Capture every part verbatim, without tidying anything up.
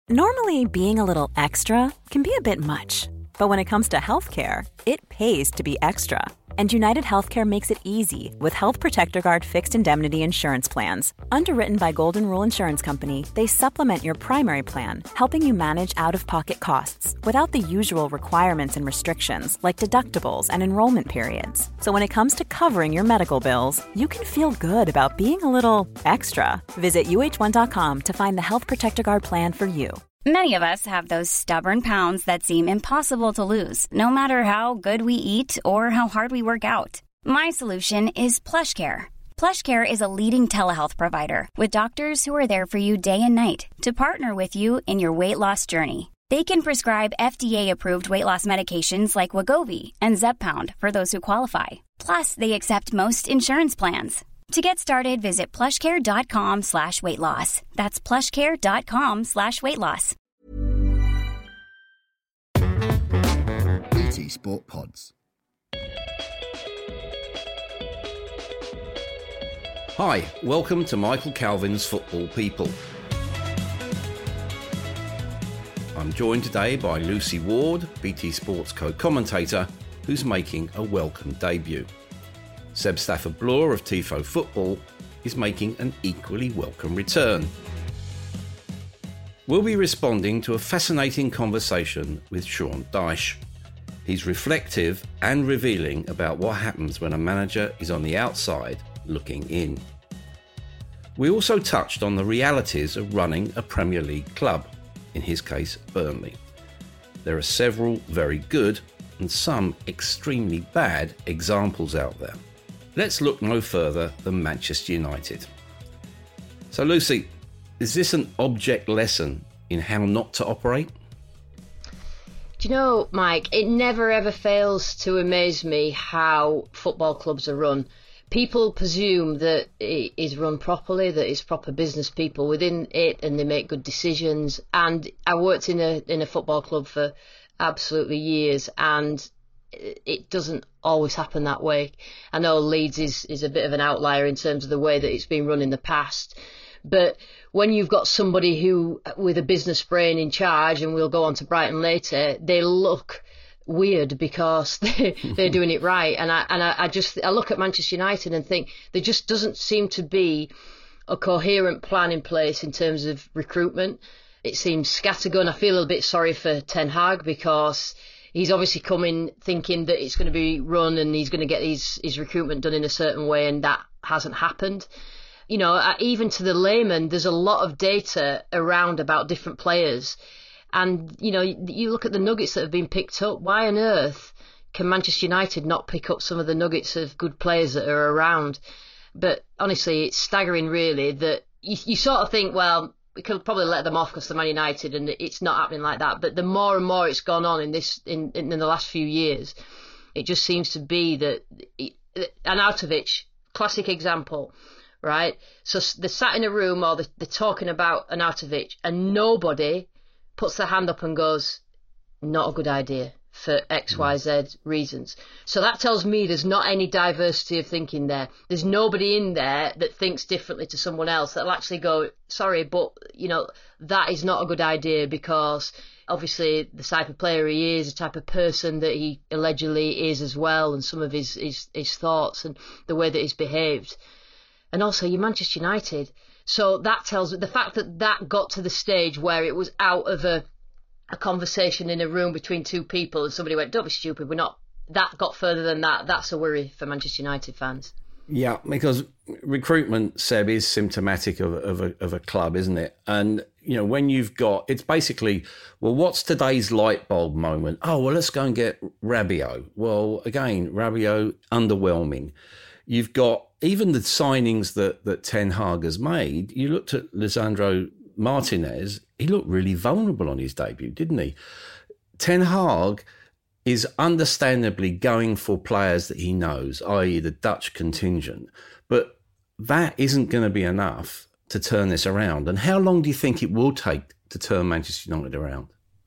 Normally, being a little extra can be a bit much, but when it comes to healthcare, it pays to be extra. And United Healthcare makes it easy with Health Protector Guard fixed indemnity insurance plans. Underwritten by Golden Rule Insurance Company, they supplement your primary plan, helping you manage out-of-pocket costs without the usual requirements and restrictions like deductibles and enrollment periods. So when it comes to covering your medical bills, you can feel good about being a little extra. Visit U H one dot com to find the Health Protector Guard plan for you. Many of us have those stubborn pounds that seem impossible to lose, no matter how good we eat or how hard we work out. My solution is PlushCare. PlushCare is a leading telehealth provider with doctors who are there for you day and night to partner with you in your weight loss journey. They can prescribe F D A-approved weight loss medications like Wegovy and Zepbound for those who qualify. Plus, they accept most insurance plans. To get started, visit plushcare.com slash weight loss. That's plushcare.com slash weight loss. B T Sport Pods. Hi, welcome to Michael Calvin's Football People. I'm joined today by Lucy Ward, B T Sports co-commentator, who's making a welcome debut. Seb Stafford-Bloor of Tifo Football is making an equally welcome return. We'll be responding to a fascinating conversation with Sean Dyche. He's reflective and revealing about what happens when a manager is on the outside looking in. We also touched on the realities of running a Premier League club, in his case Burnley. There are several very good and some extremely bad examples out there. Let's look no further than Manchester United. So Lucy, is this an object lesson in how not to operate? Do you know, Mike, it never ever fails to amaze me how football clubs are run. People presume that it is run properly, that it's proper business people within it and they make good decisions. And I worked in a in a football club for absolutely years, and it doesn't always happen that way. I know Leeds is, is a bit of an outlier in terms of the way that it's been run in the past. But when you've got somebody who, with a business brain in charge, and we'll go on to Brighton later, they look weird because they, they're doing it right. And I and I, I just I look at Manchester United and think there just doesn't seem to be a coherent plan in place in terms of recruitment. It seems scattergun. I feel a little bit sorry for Ten Hag because he's obviously coming thinking that it's going to be run and he's going to get his, his recruitment done in a certain way, and that hasn't happened. You know, even to the layman, there's a lot of data around about different players. And, you know, you look at the nuggets that have been picked up. Why on earth can Manchester United not pick up some of the nuggets of good players that are around? But honestly, it's staggering, really, that you, you sort of think, well, we could probably let them off because they're Man United, and it's not happening like that. But the more and more it's gone on in this in, in, in the last few years, it just seems to be that it, Arnautovic, classic example, right? So they're sat in a room or they're, they're talking about Arnautovic, and nobody puts their hand up and goes, not a good idea for X, Y, Z reasons. So that tells me there's not any diversity of thinking there. There's nobody in there that thinks differently to someone else that'll actually go, sorry, but, you know, that is not a good idea because obviously the type of player he is, the type of person that he allegedly is as well, and some of his, his, his thoughts and the way that he's behaved. And also, you're Manchester United. So that tells me the fact that that got to the stage where it was out of a a conversation in a room between two people and somebody went, don't be stupid, we're not, that got further than that. That's a worry for Manchester United fans. Yeah, because recruitment, Seb, is symptomatic of, of, a, of a club, isn't it? And, you know, when you've got, it's basically, well, what's today's light bulb moment? Oh, well, let's go and get Rabiot. Well, again, Rabiot, underwhelming. You've got even the signings that, that Ten Hag has made. You looked at Lisandro Martinez, he looked really vulnerable on his debut, didn't he? Ten Hag is understandably going for players that he knows, that is the Dutch contingent. But that isn't going to be enough to turn this around. And how long do you think it will take to turn Manchester United around?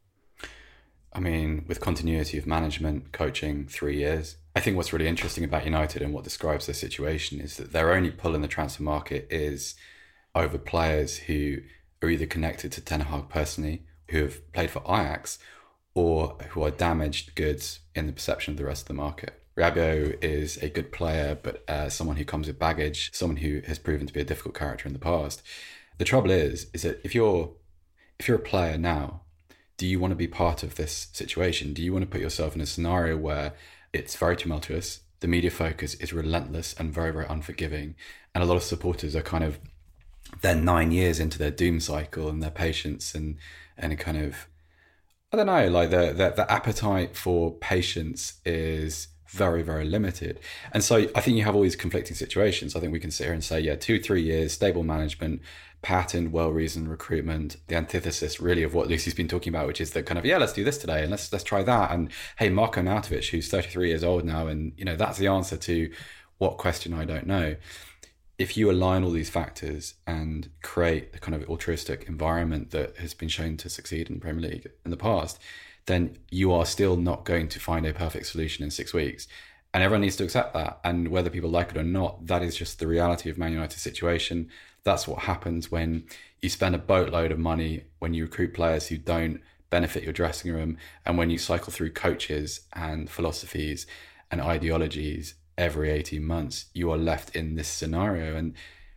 I mean, with continuity of management, coaching, three years. I think what's really interesting about United and what describes their situation is that their only pull in the transfer market is over players who are either connected to Ten Hag personally who have played for Ajax or who are damaged goods in the perception of the rest of the market. Rabiot is a good player, but uh, someone who comes with baggage, someone who has proven to be a difficult character in the past. The trouble is, is that if you're if you're a player now, do you want to be part of this situation? Do you want to put yourself in a scenario where it's very tumultuous, the media focus is relentless and very, very unforgiving, and a lot of supporters are kind of they're nine years into their doom cycle and their patience and and kind of, I don't know, like the, the the appetite for patience is very, very limited. And so I think you have all these conflicting situations. I think we can sit here and say, yeah, two, three years, stable management, patterned, well-reasoned recruitment, the antithesis really of what Lucy's been talking about, which is that kind of, yeah, let's do this today and let's let's try that. And hey, Marko Arnautovic, who's thirty-three years old now, and you know, that's the answer to what question I don't know. If you align all these factors and create a kind of altruistic environment that has been shown to succeed in the Premier League in the past, then you are still not going to find a perfect solution in six weeks. And everyone needs to accept that. And whether people like it or not, that is just the reality of Man United's situation. That's what happens when you spend a boatload of money, when you recruit players who don't benefit your dressing room, and when you cycle through coaches and philosophies and ideologies every eighteen months, you are left in this scenario. And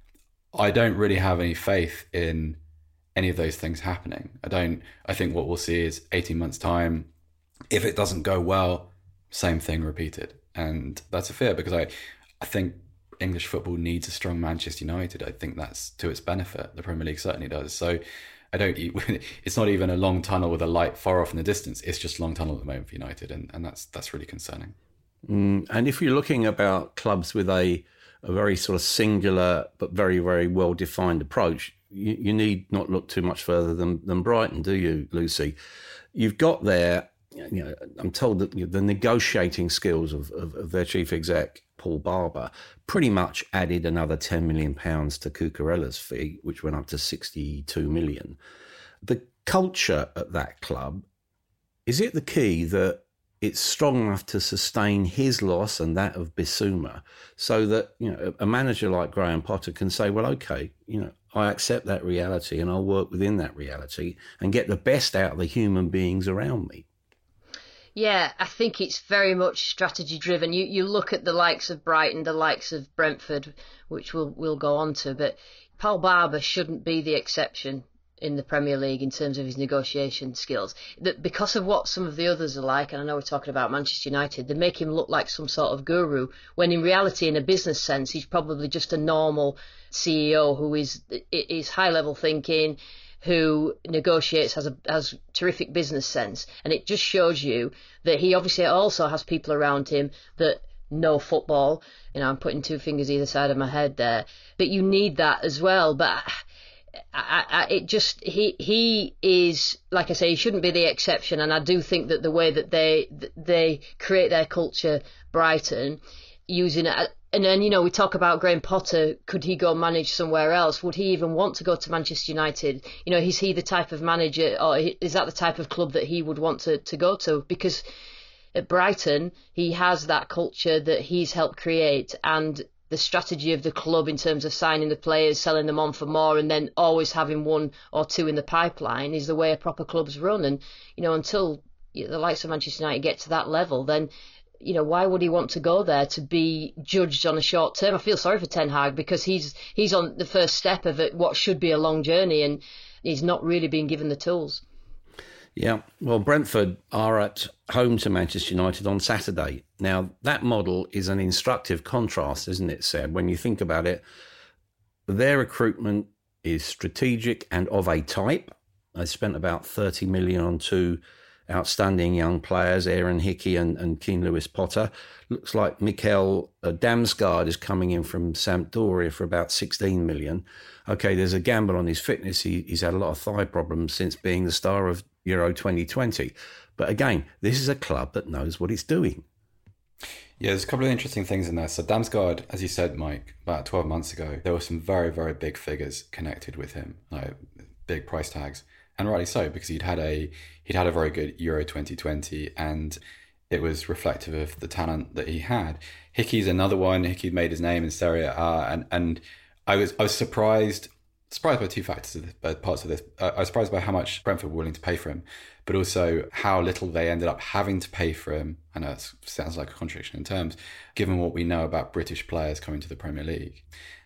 I don't really have any faith in any of those things happening. I don't, I think what we'll see is eighteen months time, if it doesn't go well, same thing repeated. And that's a fear, because I, I think English football needs a strong Manchester United. I think that's to its benefit. The Premier League certainly does. So I don't, it's not even a long tunnel with a light far off in the distance. It's just a long tunnel at the moment for United. And, and that's, that's really concerning. Mm, and if you're looking about clubs with a, a very sort of singular but very, very well-defined approach, you, you need not look too much further than, than Brighton, do you, Lucy? You've got there, you know, I'm told that the negotiating skills of, of, of their chief exec, Paul Barber, pretty much added another ten million pounds to Cucurella's fee, which went up to sixty-two million. The culture at that club, is it the key that it's strong enough to sustain his loss and that of Bissouma, so that, you know, a manager like Graham Potter can say, well, okay, you know, I accept that reality and I'll work within that reality and get the best out of the human beings around me? Yeah, I think it's very much strategy driven. You you look at the likes of Brighton, the likes of Brentford, which we'll we'll go on to, but Paul Barber shouldn't be the exception in the Premier League in terms of his negotiation skills. That because of what some of the others are like, and I know we're talking about Manchester United, they make him look like some sort of guru, when in reality, in a business sense, he's probably just a normal C E O who is is high level thinking, who negotiates, has a has terrific business sense. And it just shows you that he obviously also has people around him that know football. You know, I'm putting two fingers either side of my head there. But you need that as well. But I, I, it just, he he is, like I say, he shouldn't be the exception. And I do think that the way that they they create their culture, Brighton, using it, and then, you know, we talk about Graham Potter, could he go manage somewhere else? Would he even want to go to Manchester United? You know, is he the type of manager, or is that the type of club that he would want to, to go to? Because at Brighton, he has that culture that he's helped create, and the strategy of the club in terms of signing the players, selling them on for more, and then always having one or two in the pipeline is the way a proper club's run. And, you know, until the likes of Manchester United get to that level, then, you know, why would he want to go there to be judged on a short term? I feel sorry for Ten Hag, because he's he's on the first step of it, what should be a long journey, and he's not really being given the tools. Yeah, well, Brentford are at home to Manchester United on Saturday. Now, that model is an instructive contrast, isn't it, Seb? When you think about it, their recruitment is strategic and of a type. They spent about thirty million on two outstanding young players, Aaron Hickey and, and Keane Lewis Potter. Looks like Mikkel uh, Damsgaard is coming in from Sampdoria for about sixteen million. Okay, there's a gamble on his fitness. He, he's had a lot of thigh problems since being the star of Euro twenty twenty. But again, this is a club that knows what it's doing. Yeah, there's a couple of interesting things in there. So Damsgaard, as you said, Mike, about twelve months ago, there were some very, very big figures connected with him, like big price tags. And rightly so, because he'd had a he'd had a very good Euro twenty twenty, and it was reflective of the talent that he had. Hickey's another one. Hickey made his name in Serie A, and and I was I was surprised surprised by two factors of this, uh, parts of this. Uh, I was surprised by how much Brentford were willing to pay for him, but also how little they ended up having to pay for him. I know it sounds like a contradiction in terms, given what we know about British players coming to the Premier League.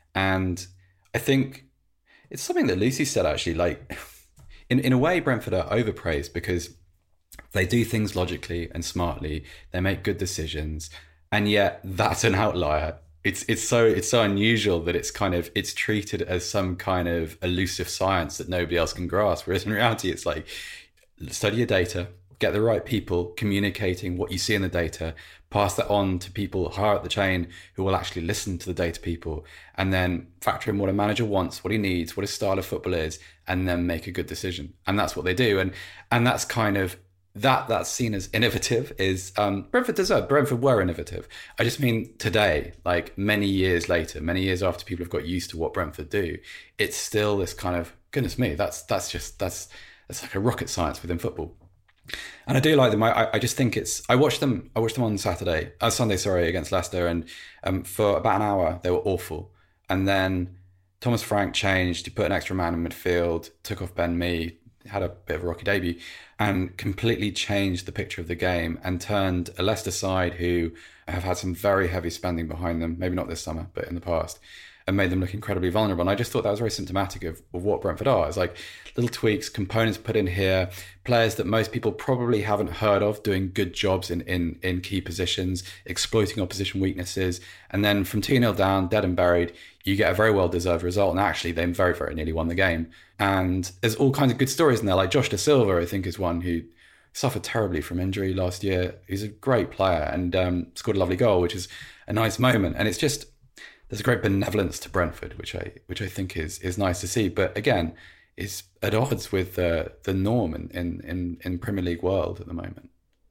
And I think it's something that Lucy said, actually, like, in, in a way, Brentford are overpraised because they do things logically and smartly. They make good decisions. And yet that's an outlier. It's it's so it's so unusual that it's kind of it's treated as some kind of elusive science that nobody else can grasp. Whereas in reality, it's like, study your data, get the right people communicating what you see in the data, pass that on to people higher up the chain who will actually listen to the data people, and then factor in what a manager wants, what he needs, what his style of football is, and then make a good decision. And that's what they do. And and that's kind of that that's seen as innovative is um, Brentford deserved. Brentford were innovative. I just mean today, like many years later, many years after people have got used to what Brentford do, it's still this kind of, goodness me, that's that's just that's that's like a rocket science within football. And I do like them. I, I just think it's. I watched them. I watched them on Saturday, uh, Sunday, sorry, against Leicester, and um, for about an hour they were awful. And then Thomas Frank changed. He put an extra man in midfield, took off Ben Mee, had a bit of a rocky debut, and completely changed the picture of the game and turned a Leicester side who have had some very heavy spending behind them, maybe not this summer, but in the past, and made them look incredibly vulnerable. And I just thought that was very symptomatic of, of what Brentford are. It's like little tweaks, components put in here, players that most people probably haven't heard of doing good jobs in, in, in key positions, exploiting opposition weaknesses. And then from two nil down, dead and buried, you get a very well-deserved result. And actually, they very, very nearly won the game. And there's all kinds of good stories in there. Like Josh Da Silva, I think, is one who suffered terribly from injury last year. He's a great player and um, scored a lovely goal, which is a nice moment. And it's just, there's a great benevolence to Brentford, which I which I think is is nice to see. But again, is at odds with the the norm in, in, in, in Premier League world at the moment.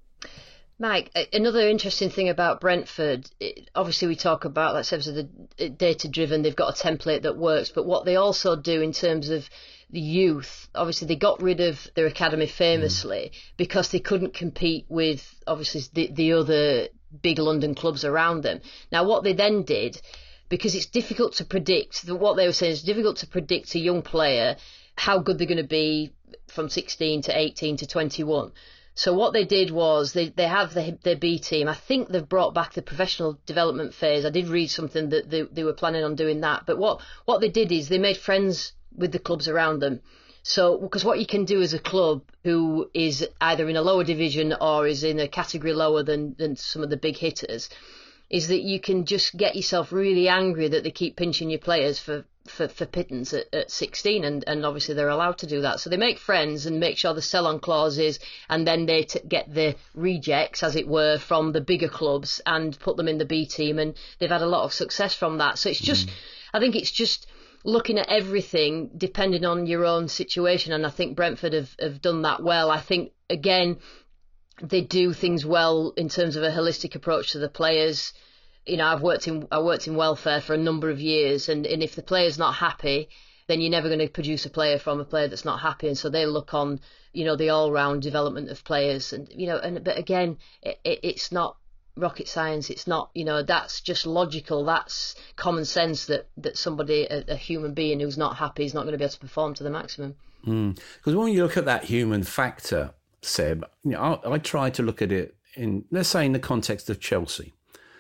Mike, another interesting thing about Brentford, obviously we talk about, like I said, the data-driven, they've got a template that works, but what they also do in terms of the youth, obviously they got rid of their academy famously mm. because they couldn't compete with, obviously, the, the other big London clubs around them. Now, what they then did, because it's difficult to predict, what they were saying is difficult to predict a young player, how good they're going to be from sixteen to eighteen to twenty-one. So what they did was they, they have the, their B team. I think they've brought back the professional development phase. I did read something that they, they were planning on doing that. But what, what they did is they made friends with the clubs around them. So, because what you can do as a club who is either in a lower division or is in a category lower than, than some of the big hitters, is that you can just get yourself really angry that they keep pinching your players for, for, for pittance at, at sixteen, and, and obviously they're allowed to do that. So they make friends and make sure the sell-on clauses, and then they t- get the rejects, as it were, from the bigger clubs and put them in the B team, and they've had a lot of success from that. So it's just, mm. I think it's just looking at everything depending on your own situation, and I think Brentford have, have done that well. I think, again, they do things well in terms of a holistic approach to the players. You know, I've worked in I worked in welfare for a number of years, and, and if the player's not happy, then you're never going to produce a player from a player that's not happy. And so they look on, you know, the all-round development of players, and you know, and but again, it, it, it's not rocket science. It's not, you know, that's just logical. That's common sense that that somebody, a, a human being who's not happy, is not going to be able to perform to the maximum. Because mm. when you look at that human factor, Seb, you know, I, I try to look at it in, let's say, in the context of Chelsea,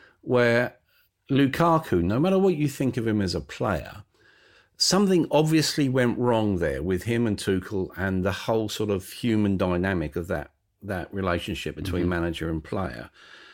where Lukaku, no matter what you think of him as a player, something obviously went wrong there with him and Tuchel and the whole sort of human dynamic of that that relationship between mm-hmm. manager and player.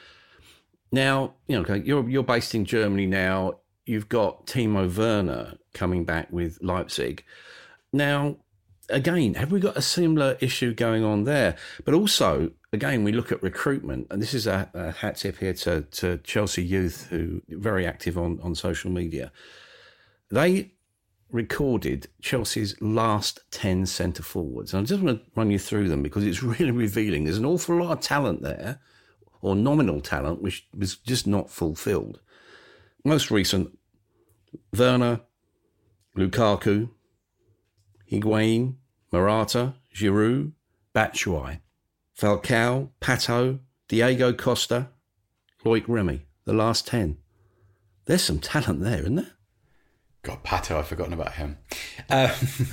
Now, you know, you're you're based in Germany now. You've got Timo Werner coming back with Leipzig. Now, again, have we got a similar issue going on there? But also, again, we look at recruitment, and this is a, a hat tip here to, to Chelsea Youth, who are very active on, on social media. They recorded Chelsea's last ten centre forwards. And I just want to run you through them because it's really revealing. There's an awful lot of talent there, or nominal talent, which was just not fulfilled. Most recent, Werner, Lukaku, Higuain, Morata, Giroud, Batshuayi, Falcao, Pato, Diego Costa, Loic Remy, the last ten. There's some talent there, isn't there? God, Pato, I've forgotten about him. Um,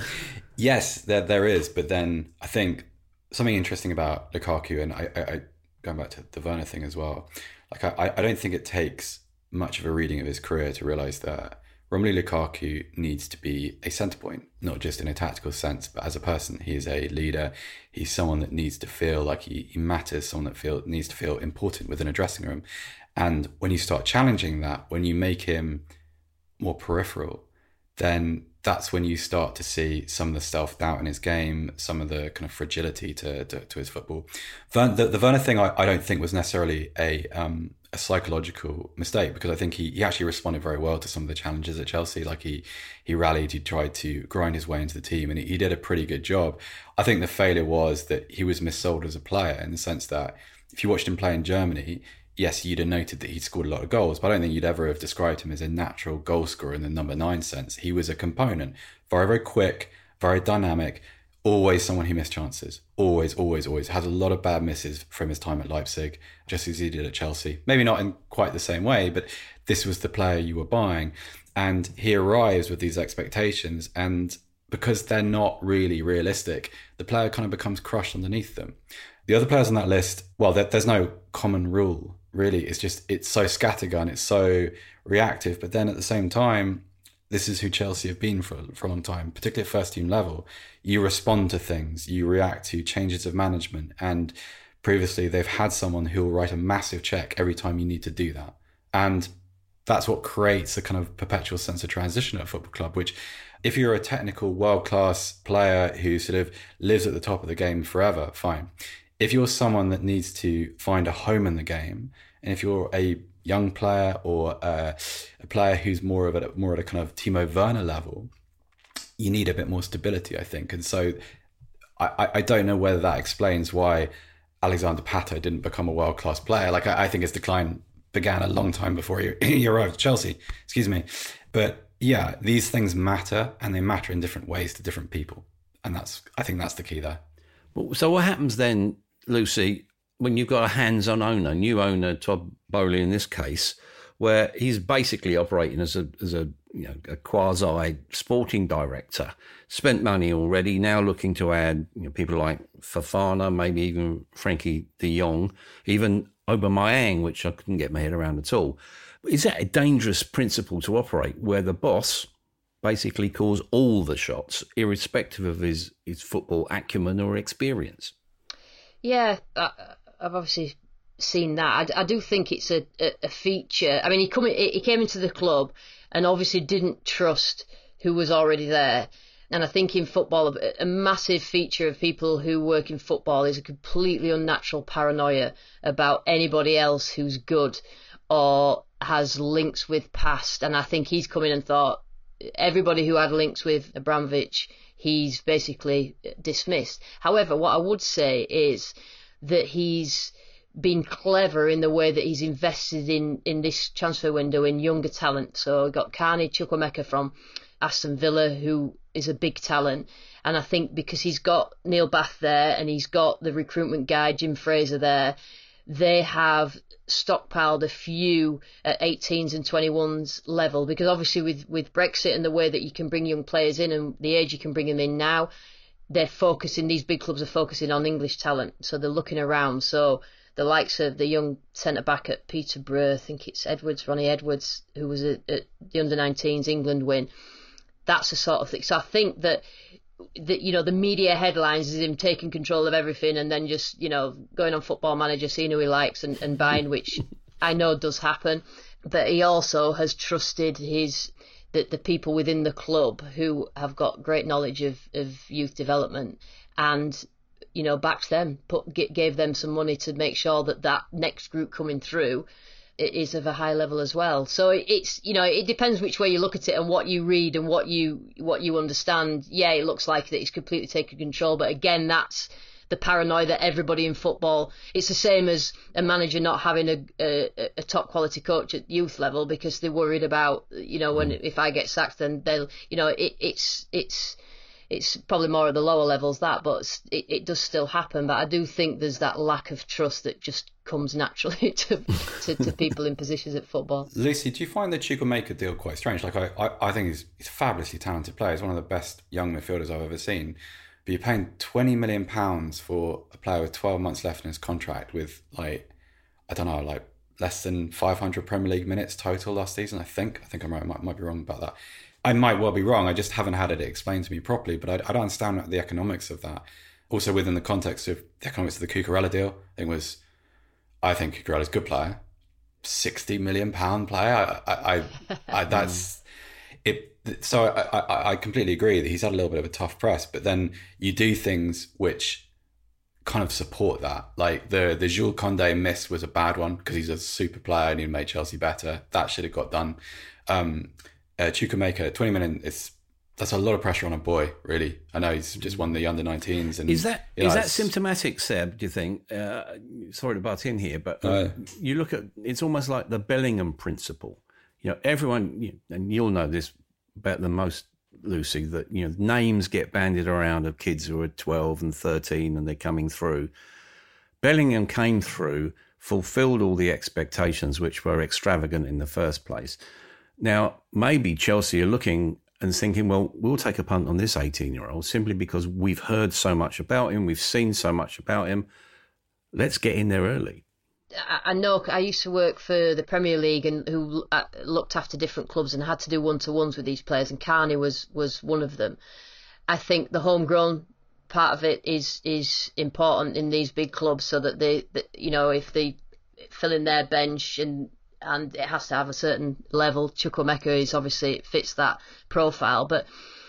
yes, there there is, but then I think something interesting about Lukaku, and I, I, I going back to the Werner thing as well. Like I, I don't think it takes much of a reading of his career to realise that Romelu Lukaku needs to be a centre point, not just in a tactical sense, but as a person. He is a leader. He's someone that needs to feel like he, he matters, someone that feel needs to feel important within a dressing room. And when you start challenging that, when you make him more peripheral, then that's when you start to see some of the self-doubt in his game, some of the kind of fragility to to, to his football. Vern, the, the Werner thing, I, I don't think was necessarily a um, a psychological mistake, because I think he, he actually responded very well to some of the challenges at Chelsea. Like he he rallied, he tried to grind his way into the team, and he, he did a pretty good job. I think the failure was that he was missold as a player, in the sense that if you watched him play in Germany, yes, you'd have noted that he'd scored a lot of goals, but I don't think you'd ever have described him as a natural goal scorer in the number nine sense. He was a component, very, very quick, very dynamic, always someone who missed chances. Always, always, always. Had a lot of bad misses from his time at Leipzig, just as he did at Chelsea. Maybe not in quite the same way, but this was the player you were buying. And he arrives with these expectations, and because they're not really realistic, the player kind of becomes crushed underneath them. The other players on that list, well, there, there's no common rule, really. It's just, it's so scattergun, it's so reactive. But then at the same time, this is who Chelsea have been for, for a long time, particularly at first team level. You respond to things, you react to changes of management. And previously they've had someone who will write a massive check every time you need to do that. And that's what creates a kind of perpetual sense of transition at a football club, which if you're a technical world-class player who sort of lives at the top of the game forever, fine. If you're someone that needs to find a home in the game, and if you're a young player or a, a player who's more of a more at a kind of Timo Werner level, you need a bit more stability, I think. And so I, I don't know whether that explains why Alexander Pato didn't become a world-class player. Like I, I think his decline began a long time before he, he arrived at Chelsea, excuse me. But yeah, these things matter, and they matter in different ways to different people. And that's, I think that's the key there. So what happens then, Lucy, when you've got a hands-on owner, new owner, Todd Boehly in this case, where he's basically operating as a as a you know a quasi sporting director, spent money already, now looking to add you know, people like Fofana, maybe even Frankie de Jong, even Aubameyang, which I couldn't get my head around at all. Is that a dangerous principle to operate, where the boss basically calls all the shots, irrespective of his, his football acumen or experience? Yeah, I, I've obviously seen that. I, I do think it's a, a, a feature. I mean, he come he came into the club and obviously didn't trust who was already there. And I think in football, a, a massive feature of people who work in football is a completely unnatural paranoia about anybody else who's good or has links with past. And I think he's come in and thought everybody who had links with Abramovich, he's basically dismissed. However, what I would say is that he's been clever in the way that he's invested in, in this transfer window in younger talent. So we've got Carney Chukwuemeka from Aston Villa, who is a big talent. And I think because he's got Neil Bath there and he's got the recruitment guy, Jim Fraser, there, they have stockpiled a few at eighteens and twenty-ones level, because obviously with, with Brexit and the way that you can bring young players in and the age you can bring them in now, they're focusing, these big clubs are focusing on English talent. So they're looking around. So the likes of the young centre-back at Peterborough, I think it's Edwards, Ronnie Edwards, who was at, at the under nineteens England win, that's the sort of thing. So I think that The, you know, the media headlines is him taking control of everything and then just, you know, going on Football Manager, seeing who he likes and, and buying, which I know does happen. But he also has trusted his the, the people within the club who have got great knowledge of, of youth development and, you know, backed them, put gave them some money to make sure that that next group coming through is of a high level as well. So it's, you know, it depends which way you look at it and what you read and what you what you understand. Yeah, it looks like that he's completely taken control, but again, that's the paranoia that everybody in football, it's the same as a manager not having a, a, a top quality coach at youth level because they're worried about, you know, when if I get sacked, then they'll, you know, it, it's it's it's probably more at the lower levels that, but it, it does still happen. But I do think there's that lack of trust that just comes naturally to, to, to people in positions at football. Lucy, do you find the Chukwuemeka deal quite strange? Like I, I, I think he's, he's a fabulously talented player. He's one of the best young midfielders I've ever seen. But you're paying twenty million pounds for a player with twelve months left in his contract with, like, I don't know, like less than five hundred Premier League minutes total last season, I think. I think I'm right. I might, might be wrong about that. I might well be wrong. I just haven't had it explained to me properly, but I, I don't understand the economics of that. Also within the context of the economics of the Cucurella deal, I think was, I think Cucurella's a good player. sixty million pound player. I, I, I, I that's it. So I, I, I completely agree that he's had a little bit of a tough press, but then you do things which kind of support that. Like the the Jules Koundé miss was a bad one because he's a super player and he made Chelsea better. That should have got done. Um, uh, Chukwuemeka, twenty million is that's a lot of pressure on a boy. Really, I know he's just won the under nineteens. And is that you know, is that symptomatic, Seb? Do you think? Uh, sorry to butt in here, but uh, uh, you look at it's almost like the Bellingham principle. You know, everyone, you know, and you'll know this better than most, Lucy, that, you know, names get bandied around of kids who are twelve and thirteen and they're coming through. Bellingham came through, fulfilled all the expectations, which were extravagant in the first place. Now, maybe Chelsea are looking and thinking, well, we'll take a punt on this eighteen-year-old simply because we've heard so much about him, we've seen so much about him. Let's get in there early. I know I used to work for the Premier League and who looked after different clubs and had to do one-to-ones with these players, and Carney was, was one of them. I think the homegrown part of it is is important in these big clubs so that they, that, you know, if they fill in their bench and and it has to have a certain level. Chukwuemeka is obviously, it fits that profile, but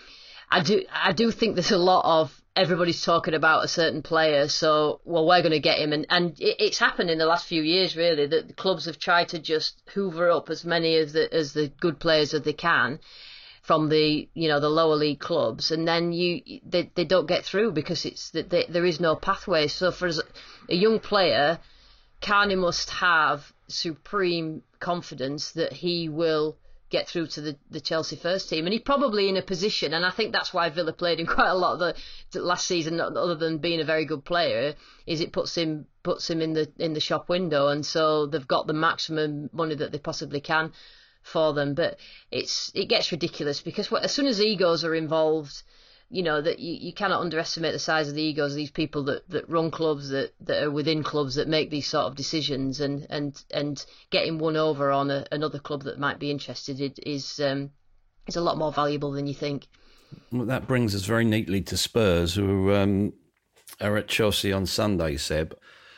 I do I do think there's a lot of everybody's talking about a certain player, so, well, we're going to get him. And, and it, it's happened in the last few years, really, that the clubs have tried to just hoover up as many of the, as the good players as they can from the, you know, the lower league clubs. And then you they, they don't get through because it's that they, there is no pathway. So for a young player, Carney must have supreme confidence that he will get through to the, the Chelsea first team, and he's probably in a position, and I think that's why Villa played him quite a lot of the, the last season, other than being a very good player, is it puts him puts him in the in the shop window, and so they've got the maximum money that they possibly can for them. But it's it gets ridiculous because as soon as egos are involved, you know, that you, you cannot underestimate the size of the egos of these people that, that run clubs, that, that are within clubs, that make these sort of decisions, and and, and getting one over on a, another club that might be interested is um, is a lot more valuable than you think. Well, that brings us very neatly to Spurs, who um, are at Chelsea on Sunday, Seb.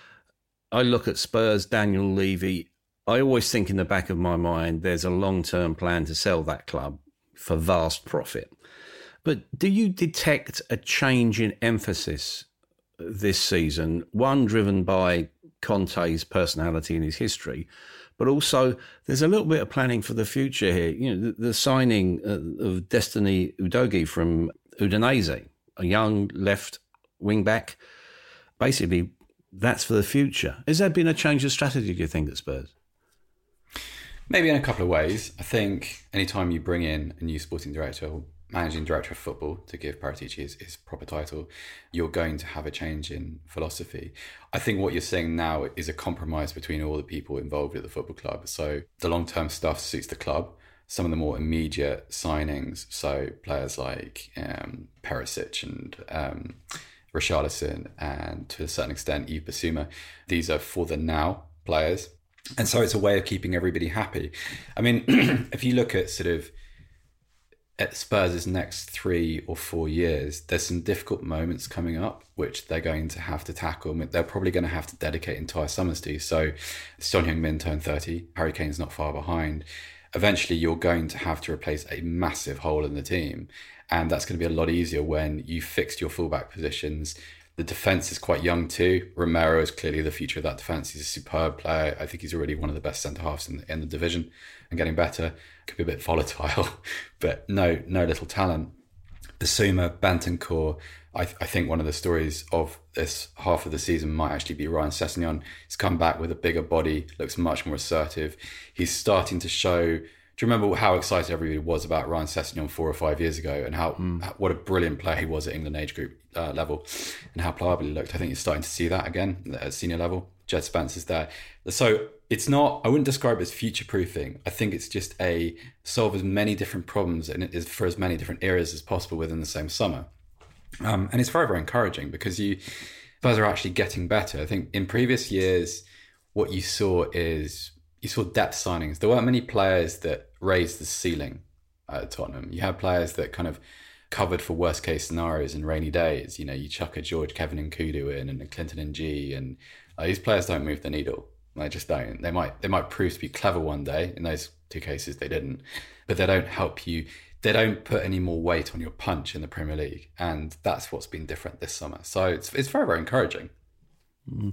I look at Spurs, Daniel Levy. I always think in the back of my mind there's a long-term plan to sell that club for vast profit. But do you detect a change in emphasis this season, one driven by Conte's personality and his history, but also there's a little bit of planning for the future here? You know, the, the signing of Destiny Udogie from Udinese, a young left wing-back, basically that's for the future. Has there been a change of strategy, do you think, at Spurs? Maybe in a couple of ways. I think anytime you bring in a new sporting director, managing director of football, to give Paratici his, his proper title, you're going to have a change in philosophy. I think what you're seeing now is a compromise between all the people involved at the football club. So the long-term stuff suits the club. Some of the more immediate signings, so players like um, Perisic and um, Richarlison, and to a certain extent Yves Bissouma, these are for the now players. And so it's a way of keeping everybody happy. I mean, if you look at sort of at Spurs' next three or four years, there's some difficult moments coming up which they're going to have to tackle. They're probably going to have to dedicate entire summers to. So Son Heung-min turned thirty, Harry Kane's not far behind. Eventually you're going to have to replace a massive hole in the team, and that's going to be a lot easier when you fixed your fullback positions. The defence is quite young too. Romero is clearly the future of that defence. He's a superb player. I think he's already one of the best centre-halves in the, in the division and getting better. Could be a bit volatile, but no no little talent. Bissouma, Bentancur, I, th- I think one of the stories of this half of the season might actually be Ryan Sessegnon. He's come back with a bigger body, looks much more assertive. He's starting to show... Do you remember how excited everybody was about Ryan Sessegnon four or five years ago, and how, mm. how what a brilliant player he was at England age group uh, level, and how pliable he looked? I think you're starting to see that again at senior level. Jed Spence's there. So it's not, I wouldn't describe it as future-proofing. I think it's just a solve as many different problems and it is for as many different areas as possible within the same summer. Um, and it's very, very encouraging because you Spurs are actually getting better. I think in previous years, what you saw is you saw depth signings. There weren't many players that raised the ceiling at Tottenham. You had players that kind of covered for worst case scenarios and rainy days. You know, you chuck a George, Kevin and Kudu in and a Clinton and G, and uh, these players don't move the needle. They just don't. They might they might prove to be clever one day. In those two cases, they didn't. But they don't help you. They don't put any more weight on your punch in the Premier League. And that's what's been different this summer. So it's it's very, very encouraging. Mm.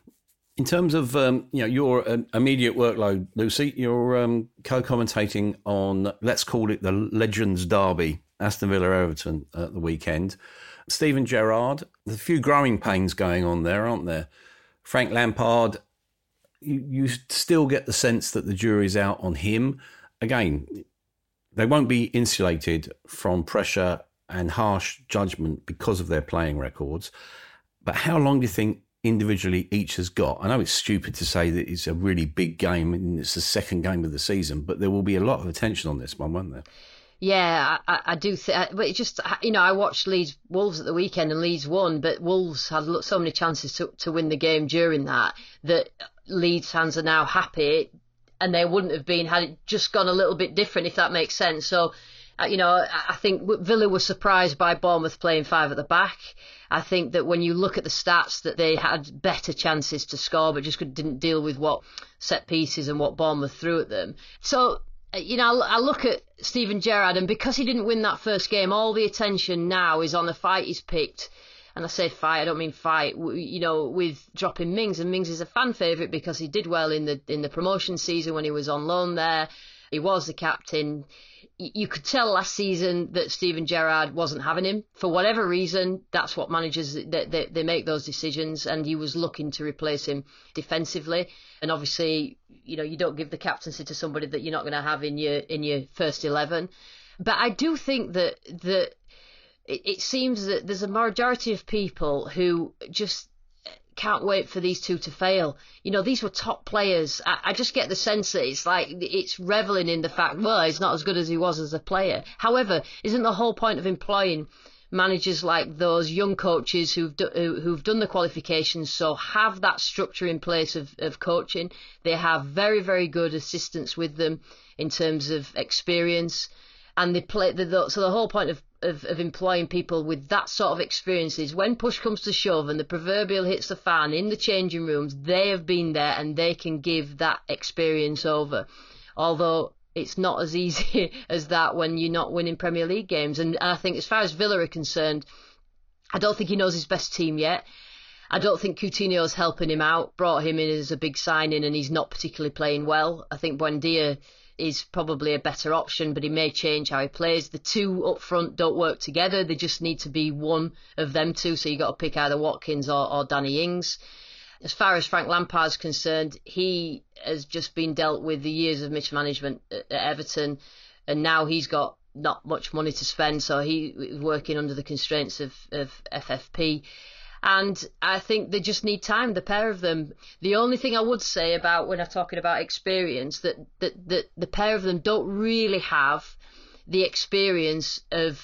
In terms of um, you know your uh, immediate workload, Lucy, you're um, co-commentating on, let's call it the Legends Derby, Aston Villa Everton at the weekend. Steven Gerrard, there's a few growing pains going on there, aren't there? Frank Lampard, you, you still get the sense that the jury's out on him. Again, they won't be insulated from pressure and harsh judgment because of their playing records. But how long do you think individually each has got? I know it's stupid to say that it's a really big game and it's the second game of the season, but there will be a lot of attention on this one, won't there? Yeah, I, I do think, but it just, you know, I watched Leeds Wolves at the weekend and Leeds won, but Wolves had so many chances to, to win the game during that, that Leeds fans are now happy, and they wouldn't have been had it just gone a little bit different, if that makes sense. So, uh, you know, I think Villa was surprised by Bournemouth playing five at the back. I think that when you look at the stats, that they had better chances to score, but just didn't deal with what set pieces and what Bournemouth threw at them. So, you know, I look at Steven Gerrard, and because he didn't win that first game, all the attention now is on the fight he's picked. And I say fight, I don't mean fight, you know, with dropping Mings. And Mings is a fan favourite because he did well in the in the promotion season when he was on loan there. He was the captain. You could tell last season that Steven Gerrard wasn't having him. For whatever reason, that's what managers, they, they, they make those decisions, and he was looking to replace him defensively. And obviously, you know, you don't give the captaincy to somebody that you're not going to have in your in your first eleven. But I do think that that it, it seems that there's a majority of people who just can't wait for these two to fail. You know, these were top players. I, I just get the sense that it's like it's reveling in the fact, well, he's not as good as he was as a player. However, isn't the whole point of employing managers like those young coaches who've do, who, who've done the qualifications, so have that structure in place of, of coaching? They have very, very good assistants with them in terms of experience, and they play. The, so the whole point of Of, of employing people with that sort of experiences, when push comes to shove and the proverbial hits the fan in the changing rooms, they have been there and they can give that experience over. Although it's not as easy as that when you're not winning Premier League games. And, and I think as far as Villa are concerned, I don't think he knows his best team yet. I don't think Coutinho's helping him out, brought him in as a big signing, and he's not particularly playing well. I think Buendia is probably a better option, but he may change how he plays. The two up front don't work together. They just need to be one of them two, so you've got to pick either Watkins or, or Danny Ings. As far as Frank Lampard's concerned, he has just been dealt with the years of mismanagement at Everton, and now he's got not much money to spend, so he's working under the constraints of, of F F P. And I think they just need time, the pair of them. The only thing I would say about when I'm talking about experience, that, that, that the pair of them don't really have the experience of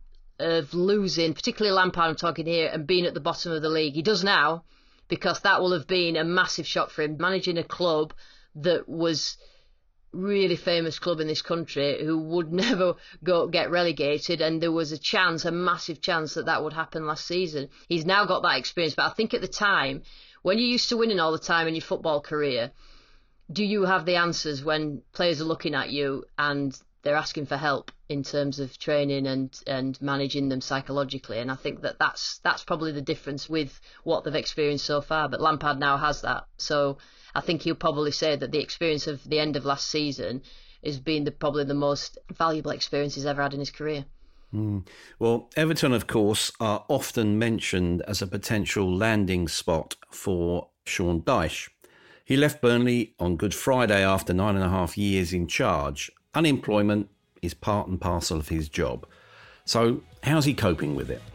of losing, particularly Lampard, I'm talking here, and being at the bottom of the league. He does now, because that will have been a massive shock for him, managing a club that was really famous club in this country who would never go get relegated, and there was a chance, a massive chance, that that would happen last season. He's now got that experience, but I think at the time, when you're used to winning all the time in your football career, do you have the answers when players are looking at you and they're asking for help in terms of training and, and managing them psychologically? And I think that that's, that's probably the difference with what they've experienced so far, but Lampard now has that. So I think he'll probably say that the experience of the end of last season has been the, probably the most valuable experience he's ever had in his career. Mm. Well, Everton, of course, are often mentioned as a potential landing spot for Sean Dyche. He left Burnley on Good Friday after nine and a half years in charge. Unemployment is part and parcel of his job. So how's he coping with it?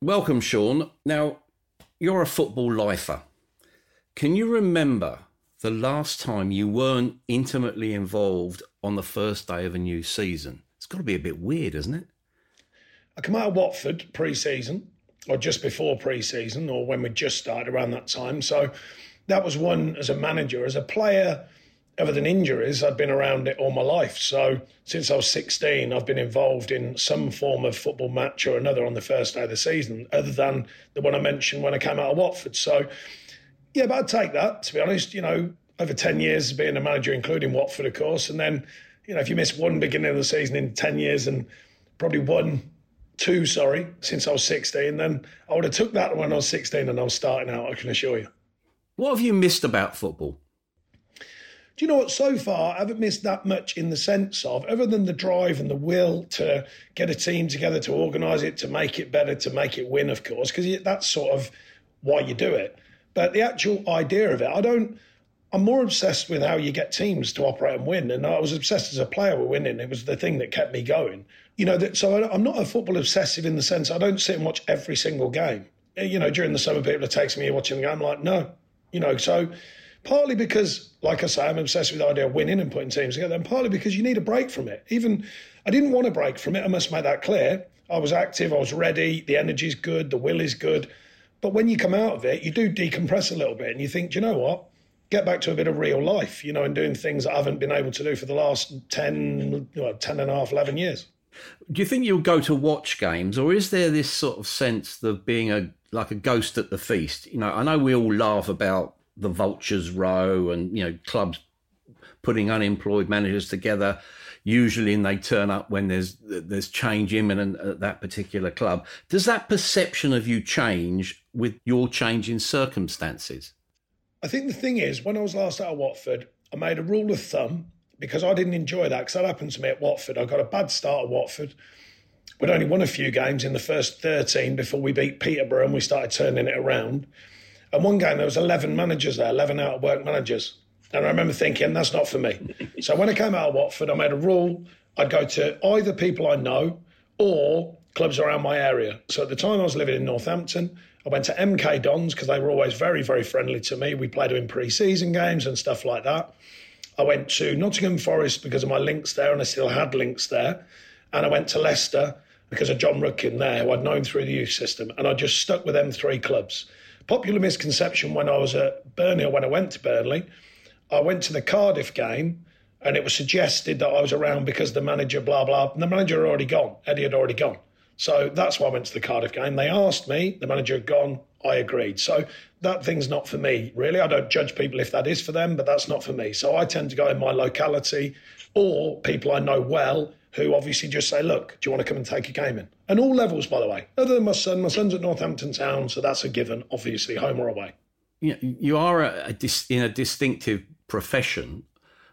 Welcome, Sean. Now, you're a football lifer. Can you remember the last time you weren't intimately involved on the first day of a new season? It's got to be a bit weird, isn't it? I come out of Watford pre-season, or just before pre-season, or when we just started around that time. So that was one as a manager. As a player, other than injuries, I'd been around it all my life. So since I was sixteen, I've been involved in some form of football match or another on the first day of the season, other than the one I mentioned when I came out of Watford. So, yeah, but I'd take that, to be honest. You know, over ten years being a manager, including Watford, of course. And then, you know, if you miss one beginning of the season in ten years and probably one, two, sorry, since I was sixteen, then I would have took that when I was sixteen and I was starting out, I can assure you. What have you missed about football? Do you know what? So far, I haven't missed that much in the sense of, other than the drive and the will to get a team together, to organise it, to make it better, to make it win, of course, because that's sort of why you do it. But the actual idea of it, I don't, I'm more obsessed with how you get teams to operate and win. And I was obsessed as a player with winning. It was the thing that kept me going. You know, that, so I'm not a football obsessive in the sense I don't sit and watch every single game. You know, during the summer, people are texting me, watching the game. I'm like, no. You know, so partly because, like I say, I'm obsessed with the idea of winning and putting teams together, and partly because you need a break from it. Even, I didn't want a break from it, I must make that clear. I was active, I was ready, the energy's good, the will is good. But when you come out of it, you do decompress a little bit and you think, do you know what? Get back to a bit of real life, you know, and doing things that I haven't been able to do for the last ten, well, ten and a half, eleven years. Do you think you'll go to watch games, or is there this sort of sense of being a like a ghost at the feast? You know, I know we all laugh about the vultures row and, you know, clubs putting unemployed managers together, usually, and they turn up when there's there's change imminent at that particular club. Does that perception of you change with your change in circumstances? I think the thing is, when I was last out of Watford, I made a rule of thumb, because I didn't enjoy that, because that happened to me at Watford. I got a bad start at Watford. We'd only won a few games in the first thirteen before we beat Peterborough and we started turning it around. And one game, there was eleven managers there, eleven out-of-work managers. And I remember thinking, that's not for me. So when I came out of Watford, I made a rule. I'd go to either people I know or clubs around my area. So at the time I was living in Northampton, I went to M K Dons because they were always very, very friendly to me. We played in pre-season games and stuff like that. I went to Nottingham Forest because of my links there, and I still had links there. And I went to Leicester because of John Rudkin there, who I'd known through the youth system. And I just stuck with them three clubs. Popular misconception when I was at Burnley, or when I went to Burnley, I went to the Cardiff game and it was suggested that I was around because the manager, blah, blah. And the manager had already gone. Eddie had already gone. So that's why I went to the Cardiff game. They asked me, the manager had gone, I agreed. So that thing's not for me, really. I don't judge people if that is for them, but that's not for me. So I tend to go in my locality or people I know well who obviously just say, look, do you want to come and take a game in? And all levels, by the way. Other than my son, my son's at Northampton Town, so that's a given, obviously, home or away. You know, you are a, a dis, in a distinctive profession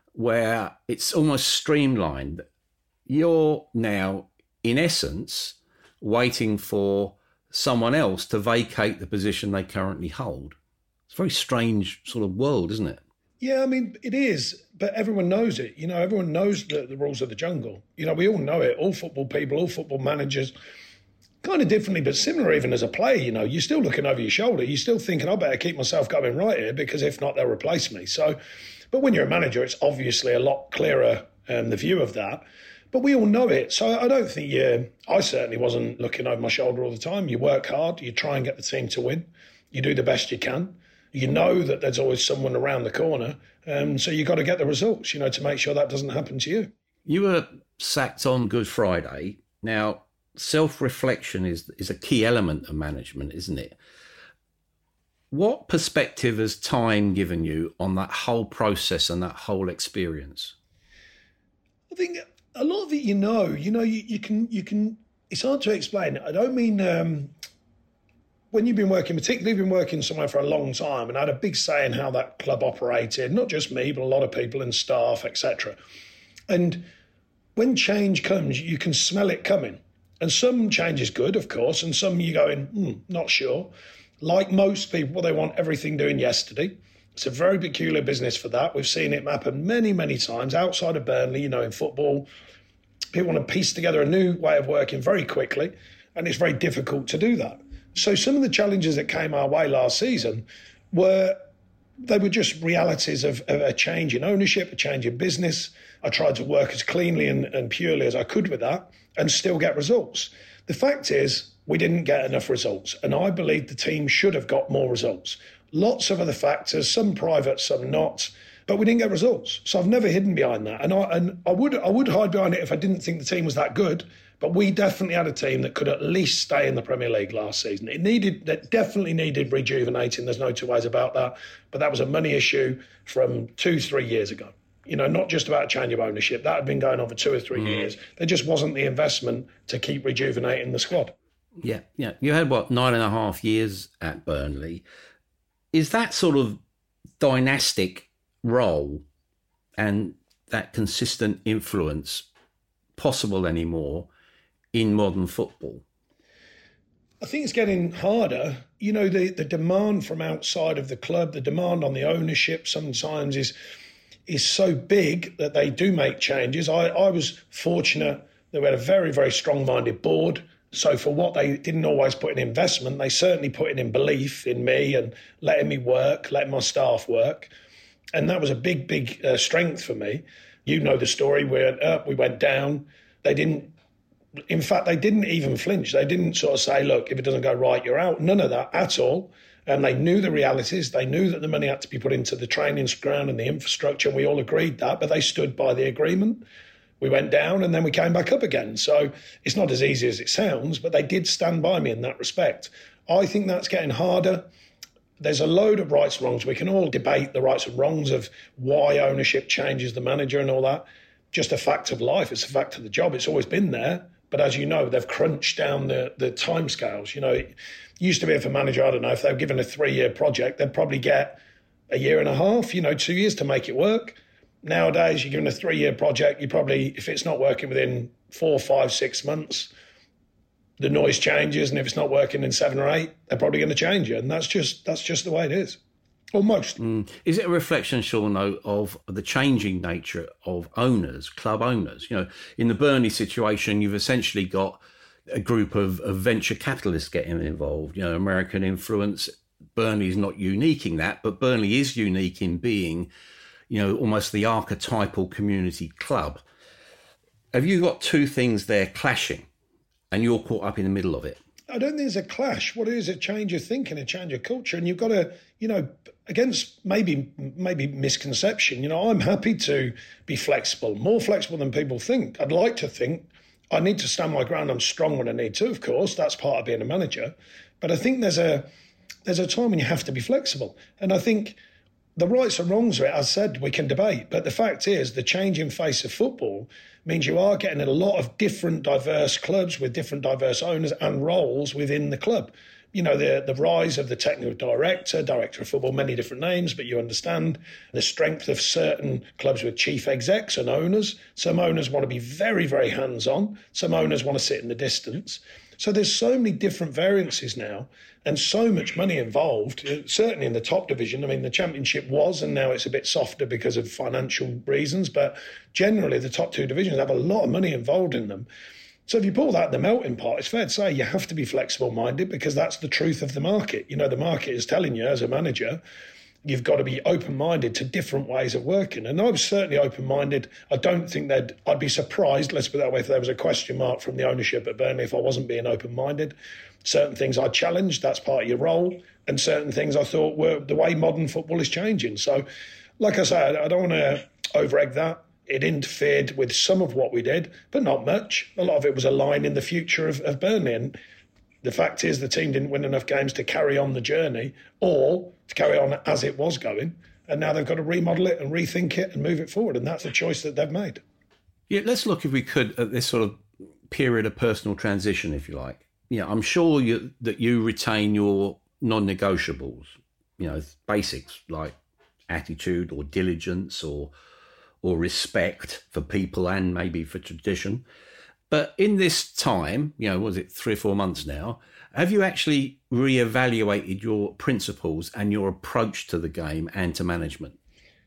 where it's almost streamlined. You're now, in essence, waiting for someone else to vacate the position they currently hold. It's a very strange sort of world, isn't it? Yeah, I mean, it is, but everyone knows it. You know, everyone knows the, the rules of the jungle. You know, we all know it. All football people, all football managers, kind of differently, but similar even as a player, you know. You're still looking over your shoulder. You're still thinking, I better keep myself going right here because if not, they'll replace me. So, but when you're a manager, it's obviously a lot clearer, um, the view of that. But we all know it. So I don't think you, I certainly wasn't looking over my shoulder all the time. You work hard. You try and get the team to win. You do the best you can. You know that there's always someone around the corner. Um, so you've got to get the results, you know, to make sure that doesn't happen to you. You were sacked on Good Friday. Now, self-reflection is is a key element of management, isn't it? What perspective has time given you on that whole process and that whole experience? I think a lot of it, you know, you know, you, you can, you can, it's hard to explain. I don't mean, um, when you've been working, particularly been working somewhere for a long time, and I had a big say in how that club operated, not just me, but a lot of people and staff, et cetera. And when change comes, you can smell it coming. And some change is good, of course, and some you go in, hmm, not sure. Like most people, they want everything doing yesterday. It's a very peculiar business for that. We've seen it happen many, many times outside of Burnley, you know, in football. People want to piece together a new way of working very quickly, and it's very difficult to do that. So some of the challenges that came our way last season were, they were just realities of, of a change in ownership, a change in business. I tried to work as cleanly and, and purely as I could with that and still get results. The fact is, we didn't get enough results, and I believe the team should have got more results. Lots of other factors, some private, some not, but we didn't get results. So I've never hidden behind that, and I and I would I would hide behind it if I didn't think the team was that good. But we definitely had a team that could at least stay in the Premier League last season. It needed, that definitely needed rejuvenating. There's no two ways about that. But that was a money issue from two, three years ago. You know, not just about a change of ownership. That had been going on for two or three mm. years. There just wasn't the investment to keep rejuvenating the squad. Yeah, yeah. You had, what, nine and a half years at Burnley. Is that sort of dynastic role and that consistent influence possible anymore in modern football? I think it's getting harder. You know, the, the demand from outside of the club, the demand on the ownership sometimes is is so big that they do make changes. I, I was fortunate that we had a very, very strong-minded board. So for what they didn't always put in investment, they certainly put it in belief in me and letting me work, letting my staff work. And that was a big, big uh, strength for me. You know the story. We went up, we went down. They didn't, in fact, they didn't even flinch. They didn't sort of say, look, if it doesn't go right, you're out. None of that at all. And they knew the realities. They knew that the money had to be put into the training ground and the infrastructure. And we all agreed that, but they stood by the agreement. We went down and then we came back up again. So it's not as easy as it sounds, but they did stand by me in that respect. I think that's getting harder. There's a load of rights and wrongs. We can all debate the rights and wrongs of why ownership changes the manager and all that. Just a fact of life. It's a fact of the job. It's always been there. But as you know, they've crunched down the, the timescales. You know, it used to be if a manager, I don't know, if they were given a three-year project, they'd probably get a year and a half, you know, two years to make it work. Nowadays, you're given a three-year project, you probably, if it's not working within four, five, six months, the noise changes, and if it's not working in seven or eight, they're probably going to change it. And that's just that's just the way it is. Almost. Mm. Is it a reflection, Sean, though, of the changing nature of owners, club owners? You know, in the Burnley situation, you've essentially got a group of, of venture capitalists getting involved, you know, American influence. Burnley is not unique in that, but Burnley is unique in being, you know, almost the archetypal community club. Have you got two things there clashing and you're caught up in the middle of it? I don't think there's a clash. What it is, a change of thinking, a change of culture. And you've got to, you know, against maybe maybe misconception, you know, I'm happy to be flexible, more flexible than people think. I'd like to think I need to stand my ground. I'm strong when I need to, of course. That's part of being a manager. But I think there's a there's a time when you have to be flexible. And I think the rights and wrongs of it, as I said, we can debate. But the fact is, the changing face of football means you are getting a lot of different diverse clubs with different diverse owners and roles within the club. You know, the the rise of the technical director, director of football, many different names, but you understand the strength of certain clubs with chief execs and owners. Some owners want to be very, very hands-on. Some owners want to sit in the distance. So there's so many different variances now and so much money involved, certainly in the top division. I mean, the Championship was, and now it's a bit softer because of financial reasons, but generally the top two divisions have a lot of money involved in them. So if you pull that the melting pot, it's fair to say you have to be flexible-minded because that's the truth of the market. You know, the market is telling you as a manager, you've got to be open-minded to different ways of working. And I was certainly open-minded. I don't think that I'd be surprised, let's put it that way, if there was a question mark from the ownership at Burnley if I wasn't being open-minded. Certain things I challenged, that's part of your role. And certain things I thought were the way modern football is changing. So, like I said, I don't want to over-egg that. It interfered with some of what we did, but not much. A lot of it was aligning the future of, of Burnley. And the fact is the team didn't win enough games to carry on the journey or to carry on as it was going. And now they've got to remodel it and rethink it and move it forward. And that's the choice that they've made. Yeah, let's look, if we could, at this sort of period of personal transition, if you like. Yeah, I'm sure you, that you retain your non-negotiables, you know, basics like attitude or diligence or or respect for people and maybe for tradition. But in this time, you know, was it three or four months now, have you actually reevaluated your principles and your approach to the game and to management?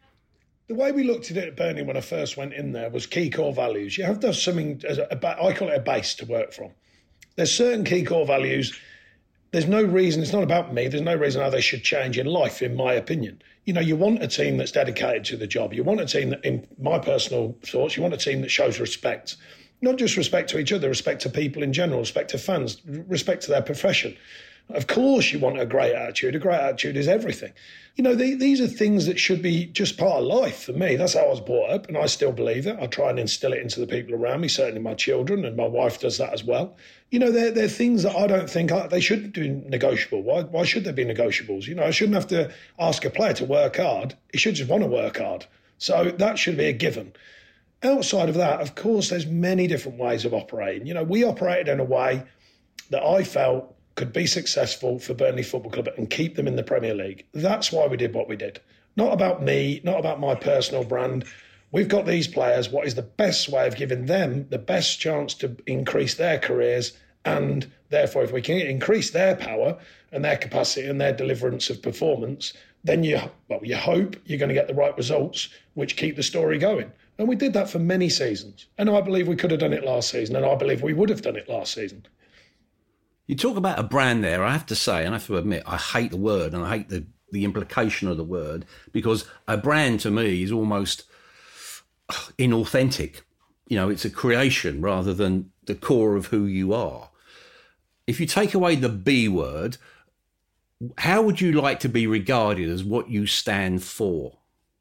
The way we looked at it at Burnley when I first went in there was key core values. You have to have something, as a, I call it a base to work from. There's certain key core values. there's no reason, it's not about me, there's no reason how they should change in life, in my opinion. You know, you want a team that's dedicated to the job. You want a team that, in my personal thoughts, you want a team that shows respect. Not just respect to each other, respect to people in general, respect to fans, respect to their profession. Of course you want a great attitude. A great attitude is everything. You know, the, these are things that should be just part of life for me. That's how I was brought up, and I still believe it. I try and instill it into the people around me, certainly my children, and my wife does that as well. You know, they're, they're things that I don't think I, they should be negotiable. Why, why should there be negotiables? You know, I shouldn't have to ask a player to work hard. He should just want to work hard. So that should be a given. Outside of that, of course, there's many different ways of operating. You know, we operated in a way that I felt could be successful for Burnley Football Club and keep them in the Premier League. That's why we did what we did. Not about me, not about my personal brand. We've got these players. What is the best way of giving them the best chance to increase their careers? And therefore, if we can increase their power and their capacity and their deliverance of performance, then you, well, you hope you're going to get the right results, which keep the story going. And we did that for many seasons. And I believe we could have done it last season, and I believe we would have done it last season. You talk about a brand there. I have to say, and I have to admit, I hate the word and I hate the, the implication of the word, because a brand to me is almost inauthentic. You know, it's a creation rather than the core of who you are. If you take away the B word, how would you like to be regarded as what you stand for?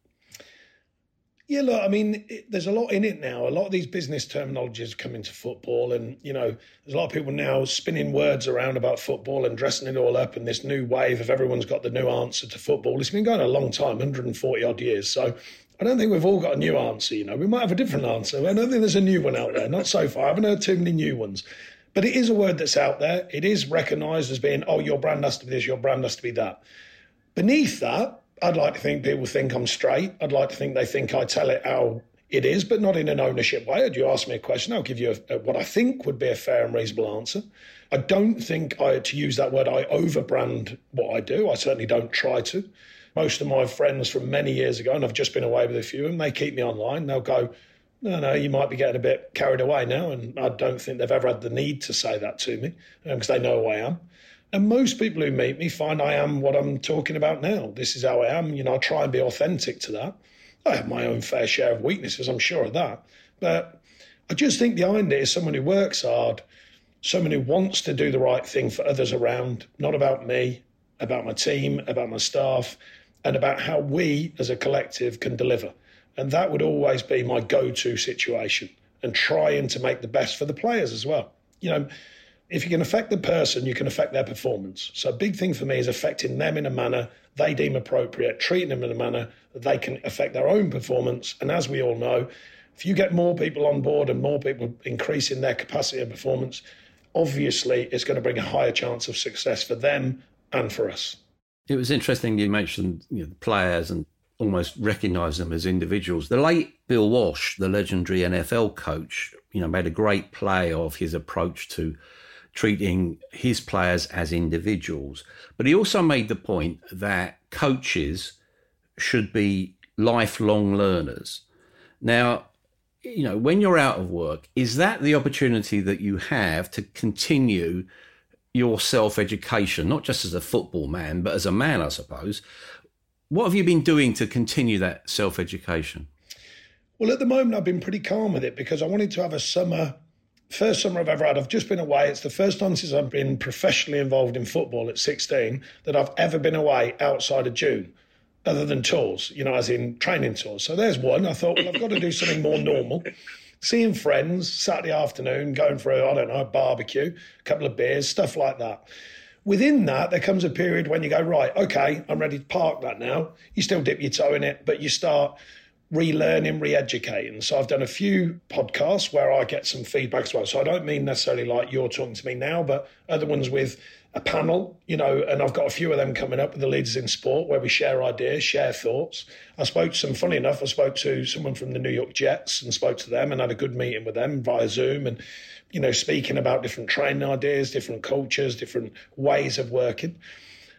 Yeah, look, I mean, it, there's a lot in it now. A lot of these business terminologies come into football, and, you know, there's a lot of people now spinning words around about football and dressing it all up, and this new wave of everyone's got the new answer to football. It's been going a long time, one hundred forty odd years. So I don't think we've all got a new answer, you know. We might have a different answer. I don't think there's a new one out there, not so far. I haven't heard too many new ones. But it is a word that's out there. It is recognised as being, oh, your brand has to be this, your brand has to be that. Beneath that, I'd like to think people think I'm straight. I'd like to think they think I tell it how it is, but not in an ownership way. If you ask me a question, I'll give you a, a, what I think would be a fair and reasonable answer. I don't think, I, to use that word, I overbrand what I do. I certainly don't try to. Most of my friends from many years ago, and I've just been away with a few, and they keep me online. They'll go, no, no, you might be getting a bit carried away now. And I don't think they've ever had the need to say that to me, because um, they know who I am. And most people who meet me find I am what I'm talking about now. This is how I am. You know, I try and be authentic to that. I have my own fair share of weaknesses, I'm sure of that. But I just think behind it is someone who works hard, someone who wants to do the right thing for others around, not about me, about my team, about my staff, and about how we as a collective can deliver. And that would always be my go-to situation, and trying to make the best for the players as well. You know, if you can affect the person, you can affect their performance. So a big thing for me is affecting them in a manner they deem appropriate, treating them in a manner that they can affect their own performance. And as we all know, if you get more people on board and more people increasing their capacity and performance, obviously it's going to bring a higher chance of success for them and for us. It was interesting you mentioned, you know, the players and almost recognise them as individuals. The late Bill Walsh, the legendary N F L coach, you know, made a great play of his approach to treating his players as individuals. But he also made the point that coaches should be lifelong learners. Now, you know, when you're out of work, is that the opportunity that you have to continue your self-education, not just as a football man, but as a man, I suppose? What have you been doing to continue that self-education? Well, at the moment, I've been pretty calm with it, because I wanted to have a summer, first summer I've ever had. I've just been away. It's the first time since I've been professionally involved in football at sixteen that I've ever been away outside of June, other than tours, you know, as in training tours. So there's one. I thought, well, I've got to do something more normal. Seeing friends, Saturday afternoon, going for a, I don't know, a barbecue, a couple of beers, stuff like that. Within that, there comes a period when you go, right, okay, I'm ready to park that now. You still dip your toe in it, but you start relearning, re-educating. So I've done a few podcasts where I get some feedback as well. So I don't mean necessarily like you're talking to me now, but other ones with a panel, you know, and I've got a few of them coming up with the leaders in sport where we share ideas, share thoughts. I spoke to some, funny enough, I spoke to someone from the New York Jets and spoke to them and had a good meeting with them via Zoom, and, you know, speaking about different training ideas, different cultures, different ways of working.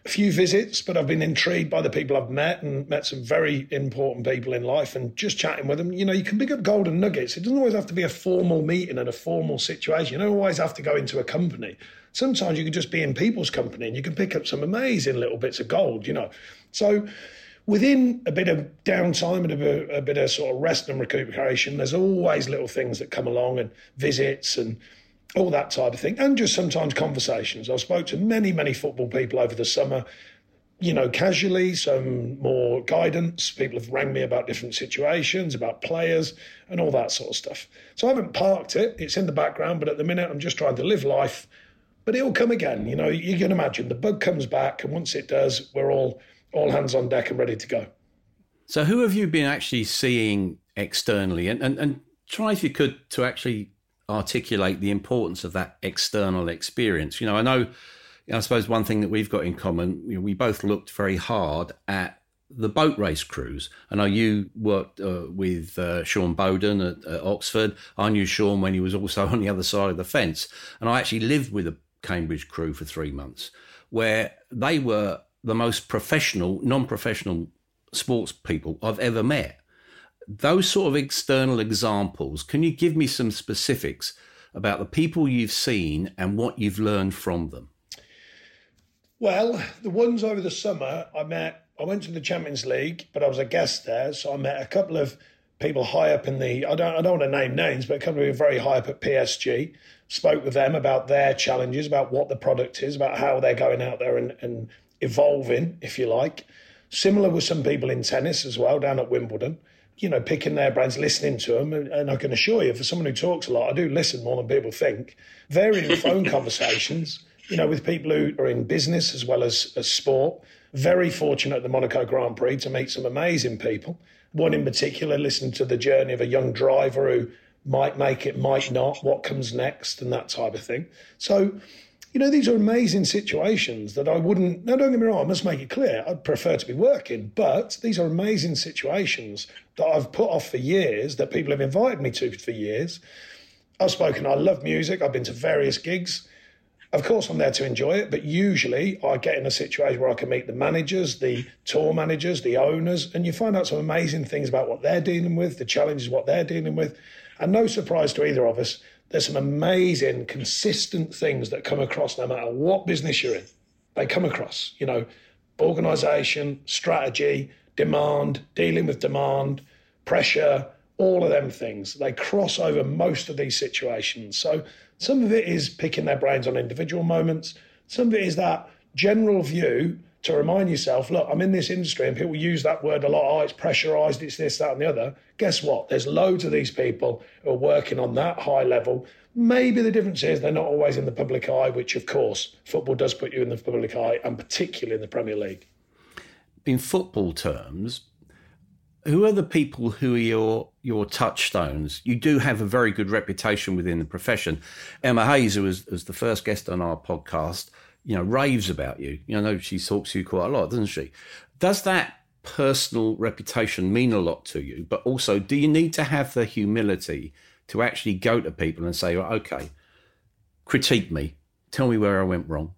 a few visits, but I've been intrigued by the people I've met and met some very important people in life, and just chatting with them. You know, you can pick up golden nuggets. It doesn't always have to be a formal meeting and a formal situation. You don't always have to go into a company. Sometimes you can just be in people's company and you can pick up some amazing little bits of gold, you know. So within a bit of downtime and a bit, a bit of sort of rest and recuperation, there's always little things that come along, and visits and all that type of thing, and just sometimes conversations. I spoke to many, many football people over the summer, you know, casually, some more guidance. People have rang me about different situations, about players and all that sort of stuff. So I haven't parked it. It's in the background, but at the minute I'm just trying to live life. But it'll come again. You know, you can imagine the bug comes back, and once it does, we're all all hands on deck and ready to go. So who have you been actually seeing externally? And, and, and try, if you could, to actually articulate the importance of that external experience. You know, I know, you know, I suppose one thing that we've got in common, you know, we both looked very hard at the boat race crews. I know you worked uh, with uh, Sean Bowden at, at Oxford. I knew Sean when he was also on the other side of the fence. And I actually lived with a Cambridge crew for three months where they were the most professional, non-professional sports people I've ever met. Those sort of external examples, can you give me some specifics about the people you've seen and what you've learned from them? Well, the ones over the summer, I met, I went to the Champions League, but I was a guest there. So I met a couple of people high up in the, I don't, I don't want to name names, but a couple of people very high up at P S G. Spoke with them about their challenges, about what the product is, about how they're going out there and, and evolving, if you like. Similar with some people in tennis as well, down at Wimbledon. You know, picking their brains, listening to them. And, and I can assure you, for someone who talks a lot, I do listen more than people think. Varying phone conversations, you know, with people who are in business as well as, as sport. Very fortunate at the Monaco Grand Prix to meet some amazing people. One in particular, listening to the journey of a young driver who might make it, might not, what comes next and that type of thing. So, you know, these are amazing situations that I wouldn't, now don't get me wrong, I must make it clear, I'd prefer to be working, but these are amazing situations that I've put off for years, that people have invited me to for years. I've spoken, I love music, I've been to various gigs. Of course, I'm there to enjoy it, but usually I get in a situation where I can meet the managers, the tour managers, the owners, and you find out some amazing things about what they're dealing with, the challenges, what they're dealing with. And no surprise to either of us, there's some amazing, consistent things that come across no matter what business you're in. They come across, you know, organisation, strategy, demand, dealing with demand, pressure, all of them things. They cross over most of these situations. So some of it is picking their brains on individual moments. Some of it is that general view to remind yourself, look, I'm in this industry and people use that word a lot. Oh, it's pressurised, it's this, that and the other. Guess what? There's loads of these people who are working on that high level. Maybe the difference is they're not always in the public eye, which of course football does put you in the public eye, and particularly in the Premier League. In football terms, who are the people who are your your touchstones? You do have a very good reputation within the profession. Emma Hayes, who was, was the first guest on our podcast, you know, raves about you. You know, she talks to you quite a lot, doesn't she? Does that personal reputation mean a lot to you? But also, do you need to have the humility to actually go to people and say, well, okay, critique me, tell me where I went wrong?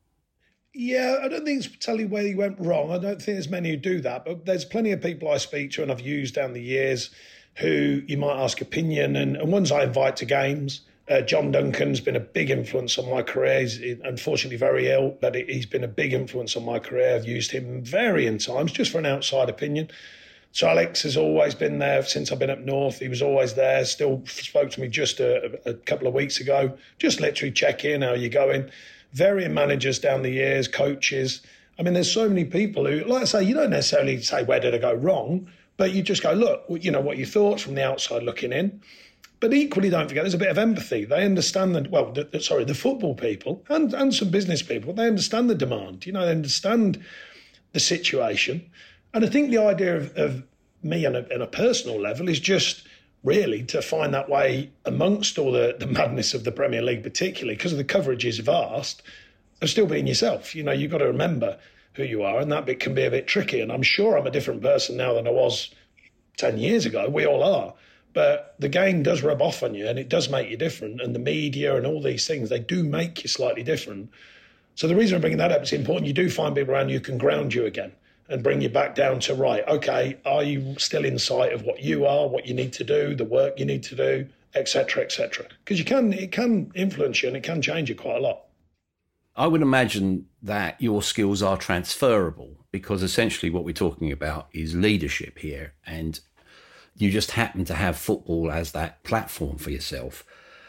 Yeah, I don't think it's tell you where you went wrong. I don't think there's many who do that, but there's plenty of people I speak to and I've used down the years who you might ask opinion, and, and ones I invite to games. Uh, John Duncan's been a big influence on my career. He's unfortunately very ill, but he's been a big influence on my career. I've used him varying times just for an outside opinion. So Alex has always been there since I've been up north. He was always there, still spoke to me just a, a couple of weeks ago, just literally check in, how are you going? Varying managers down the years, coaches. I mean, there's so many people who, like I say, you don't necessarily say, where did I go wrong? But you just go, look, you know, what are your thoughts from the outside looking in? But equally, don't forget, there's a bit of empathy. They understand that, well, the, sorry, the football people and, and some business people, they understand the demand. You know, they understand the situation. And I think the idea of, of me on a, on a personal level is just really to find that way amongst all the, the madness of the Premier League, particularly because the coverage is vast, of still being yourself. You know, you've got to remember who you are, and that bit can be a bit tricky. And I'm sure I'm a different person now than I was ten years ago. We all are. But the game does rub off on you and it does make you different. And the media and all these things, they do make you slightly different. So the reason I'm bringing that up, it's important you do find people around you who can ground you again and bring you back down to, right, okay, are you still in sight of what you are, what you need to do, the work you need to do, et cetera, et cetera? Because you can, it can influence you and it can change you quite a lot. I would imagine that your skills are transferable, because essentially what we're talking about is leadership here, and you just happen to have football as that platform for yourself.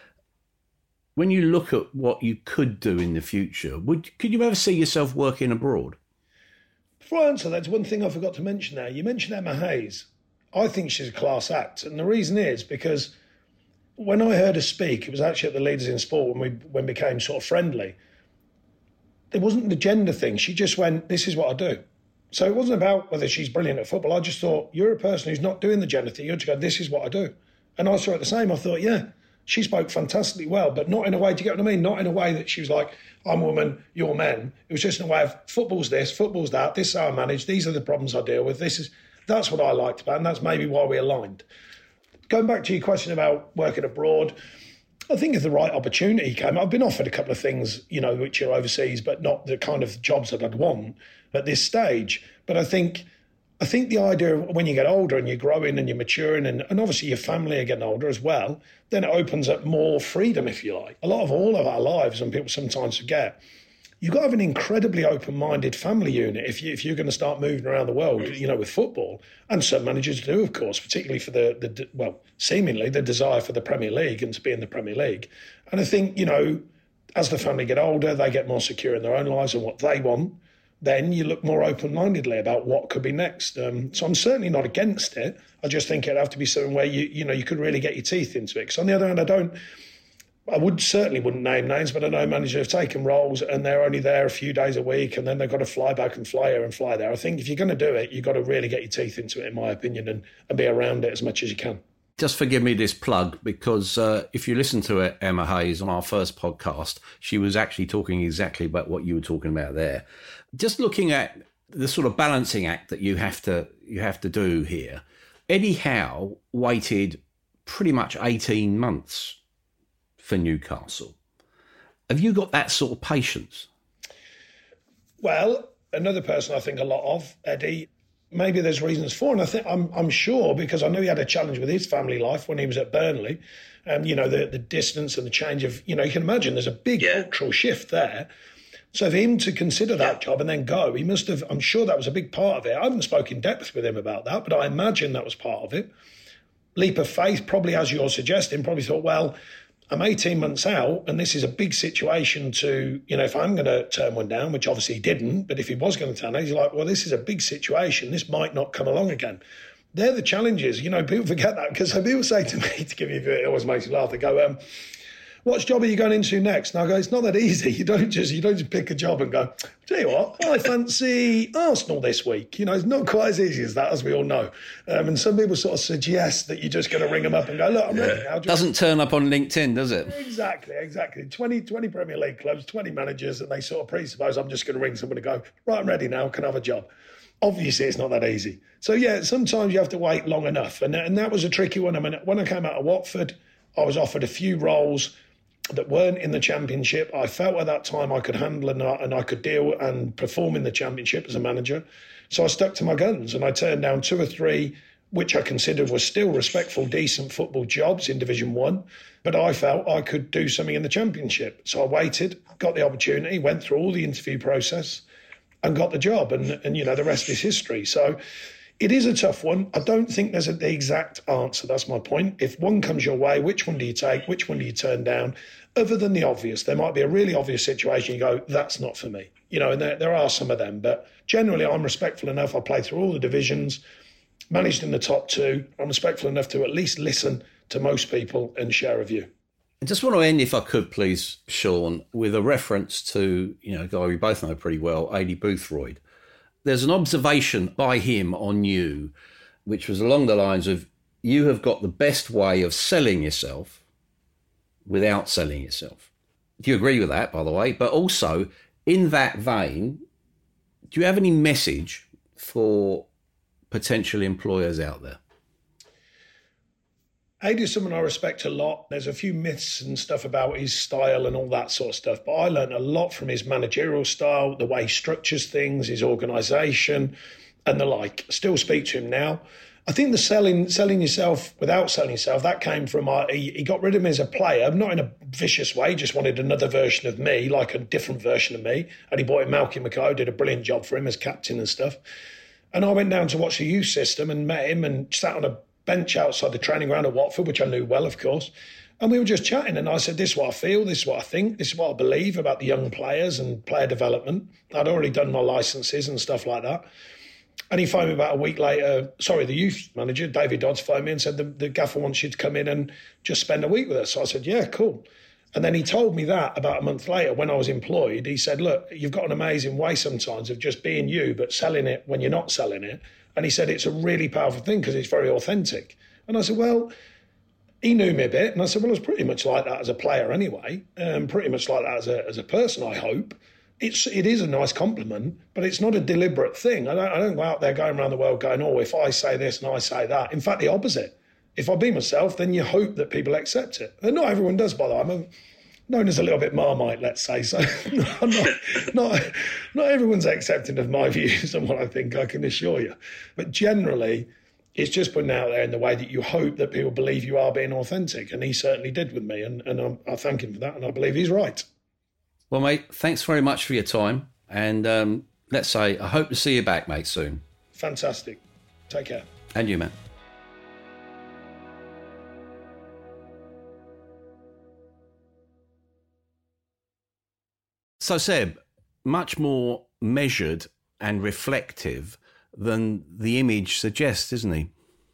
When you look at what you could do in the future, would could you ever see yourself working abroad? Before I answer, that's one thing I forgot to mention there. You mentioned Emma Hayes. I think she's a class act. And the reason is because when I heard her speak, it was actually at the Leaders in Sport when we when we became sort of friendly. It wasn't the gender thing. She just went, this is what I do. So it wasn't about whether she's brilliant at football. I just thought, you're a person who's not doing the gender thing. You're just going, this is what I do. And I saw it the same. I thought, yeah, she spoke fantastically well, but not in a way, do you get what I mean? Not in a way that she was like, I'm a woman, you're men. It was just in a way of football's this, football's that, this is how I manage, these are the problems I deal with. This is That's what I liked about it, and that's maybe why we aligned. Going back to your question about working abroad, I think if the right opportunity came, I've been offered a couple of things, you know, which are overseas, but not the kind of jobs that I'd want at this stage. But I think I think the idea of when you get older and you're growing and you're maturing, and, and obviously your family are getting older as well, then it opens up more freedom, if you like. A lot of all of our lives, and people sometimes forget, you've got to have an incredibly open-minded family unit if, you, if you're going to start moving around the world, you know, with football. And some managers do, of course, particularly for the, the well, seemingly the desire for the Premier League and to be in the Premier League. And I think, you know, as the family get older, they get more secure in their own lives and what they want, then you look more open-mindedly about what could be next. Um, so I'm certainly not against it. I just think it'd have to be something where, you you know, you could really get your teeth into it. Because on the other hand, I don't... I would certainly wouldn't name names, but I know managers have taken roles and they're only there a few days a week and then they've got to fly back and fly here and fly there. I think if you're going to do it, you've got to really get your teeth into it, in my opinion, and, and be around it as much as you can. Just forgive me this plug, because uh, if you listen to it, Emma Hayes on our first podcast, she was actually talking exactly about what you were talking about there. Just looking at the sort of balancing act that you have to you have to do here. Eddie Howe waited pretty much eighteen months for Newcastle. Have you got that sort of patience? Well, another person I think a lot of, Eddie, maybe there's reasons for, and I think I'm I'm sure, because I know he had a challenge with his family life when he was at Burnley, and you know the the distance and the change of, you know, you can imagine there's a big yeah. cultural shift there. So for him to consider that job and then go, he must have, I'm sure that was a big part of it. I haven't spoken in depth with him about that, but I imagine that was part of it. Leap of faith, probably as you're suggesting, probably thought, well, I'm eighteen months out and this is a big situation to, you know, if I'm going to turn one down, which obviously he didn't, but if he was going to turn it, he's like, well, this is a big situation. This might not come along again. They're the challenges. You know, people forget that, because people say to me, to give you, it always makes me laugh, they go, um, what job are you going into next? And I go, it's not that easy. You don't just you don't just pick a job and go, tell you what, I fancy Arsenal this week. You know, it's not quite as easy as that, as we all know. Um, and some people sort of suggest that you're just going to ring them up and go, look, I'm ready now. Doesn't turn up on LinkedIn, does it? Exactly, exactly. twenty, twenty Premier League clubs, twenty managers, and they sort of presuppose I'm just going to ring someone and go, right, I'm ready now, can I have a job? Obviously, it's not that easy. So, yeah, sometimes you have to wait long enough. And, and that was a tricky one. I mean, when I came out of Watford, I was offered a few roles that weren't in the Championship. I felt at that time I could handle and I, and I could deal and perform in the Championship as a manager. So I stuck to my guns and I turned down two or three, which I considered were still respectful, decent football jobs in Division One. But I felt I could do something in the Championship. So I waited, got the opportunity, went through all the interview process and got the job. And, and you know, the rest is history. So it is a tough one. I don't think there's a, the exact answer. That's my point. If one comes your way, which one do you take? Which one do you turn down? Other than the obvious, there might be a really obvious situation. You go, that's not for me. You know, and there, there are some of them. But generally, I'm respectful enough. I played through all the divisions, managed in the top two. I'm respectful enough to at least listen to most people and share a view. I just want to end, if I could, please, Sean, with a reference to, you know, a guy we both know pretty well, Aidy Boothroyd. There's an observation by him on you, which was along the lines of, you have got the best way of selling yourself without selling yourself. Do you agree with that, by the way? But also, in that vein, do you have any message for potential employers out there? Ade is someone I respect a lot. There's a few myths and stuff about his style and all that sort of stuff, but I learned a lot from his managerial style, the way he structures things, his organisation and the like. Still speak to him now. I think the selling selling yourself without selling yourself, that came from, uh, he, he got rid of me as a player, not in a vicious way, just wanted another version of me, like a different version of me. And he brought in Malky Mackay, did a brilliant job for him as captain and stuff. And I went down to watch the youth system and met him and sat on a bench outside the training ground at Watford, which I knew well, of course. And we were just chatting and I said, this is what I feel, this is what I think, this is what I believe about the young players and player development. I'd already done my licences and stuff like that. And he phoned me about a week later, sorry, the youth manager, David Dodds, phoned me and said, the, the gaffer wants you to come in and just spend a week with us. So I said, yeah, cool. And then he told me that about a month later when I was employed. He said, look, you've got an amazing way sometimes of just being you, but selling it when you're not selling it. And he said, it's a really powerful thing because it's very authentic. And I said, well, he knew me a bit. And I said, well, I was pretty much like that as a player anyway, um, pretty much like that as a, as a person, I hope. It's, it is a nice compliment, but it's not a deliberate thing. I don't, I don't go out there going around the world going, oh, if I say this and I say that. In fact, the opposite. If I be myself, then you hope that people accept it. And not everyone does, by the way. I'm known as a little bit Marmite, let's say. So not, not, not everyone's accepting of my views and what I think, I can assure you. But generally, it's just putting out there in the way that you hope that people believe you are being authentic. And he certainly did with me. And, and I, I thank him for that. And I believe he's right. Well, mate, thanks very much for your time. And um, let's say, I hope to see you back, mate, soon. Fantastic. Take care. And you, man. So, Seb, much more measured and reflective than the image suggests, isn't he?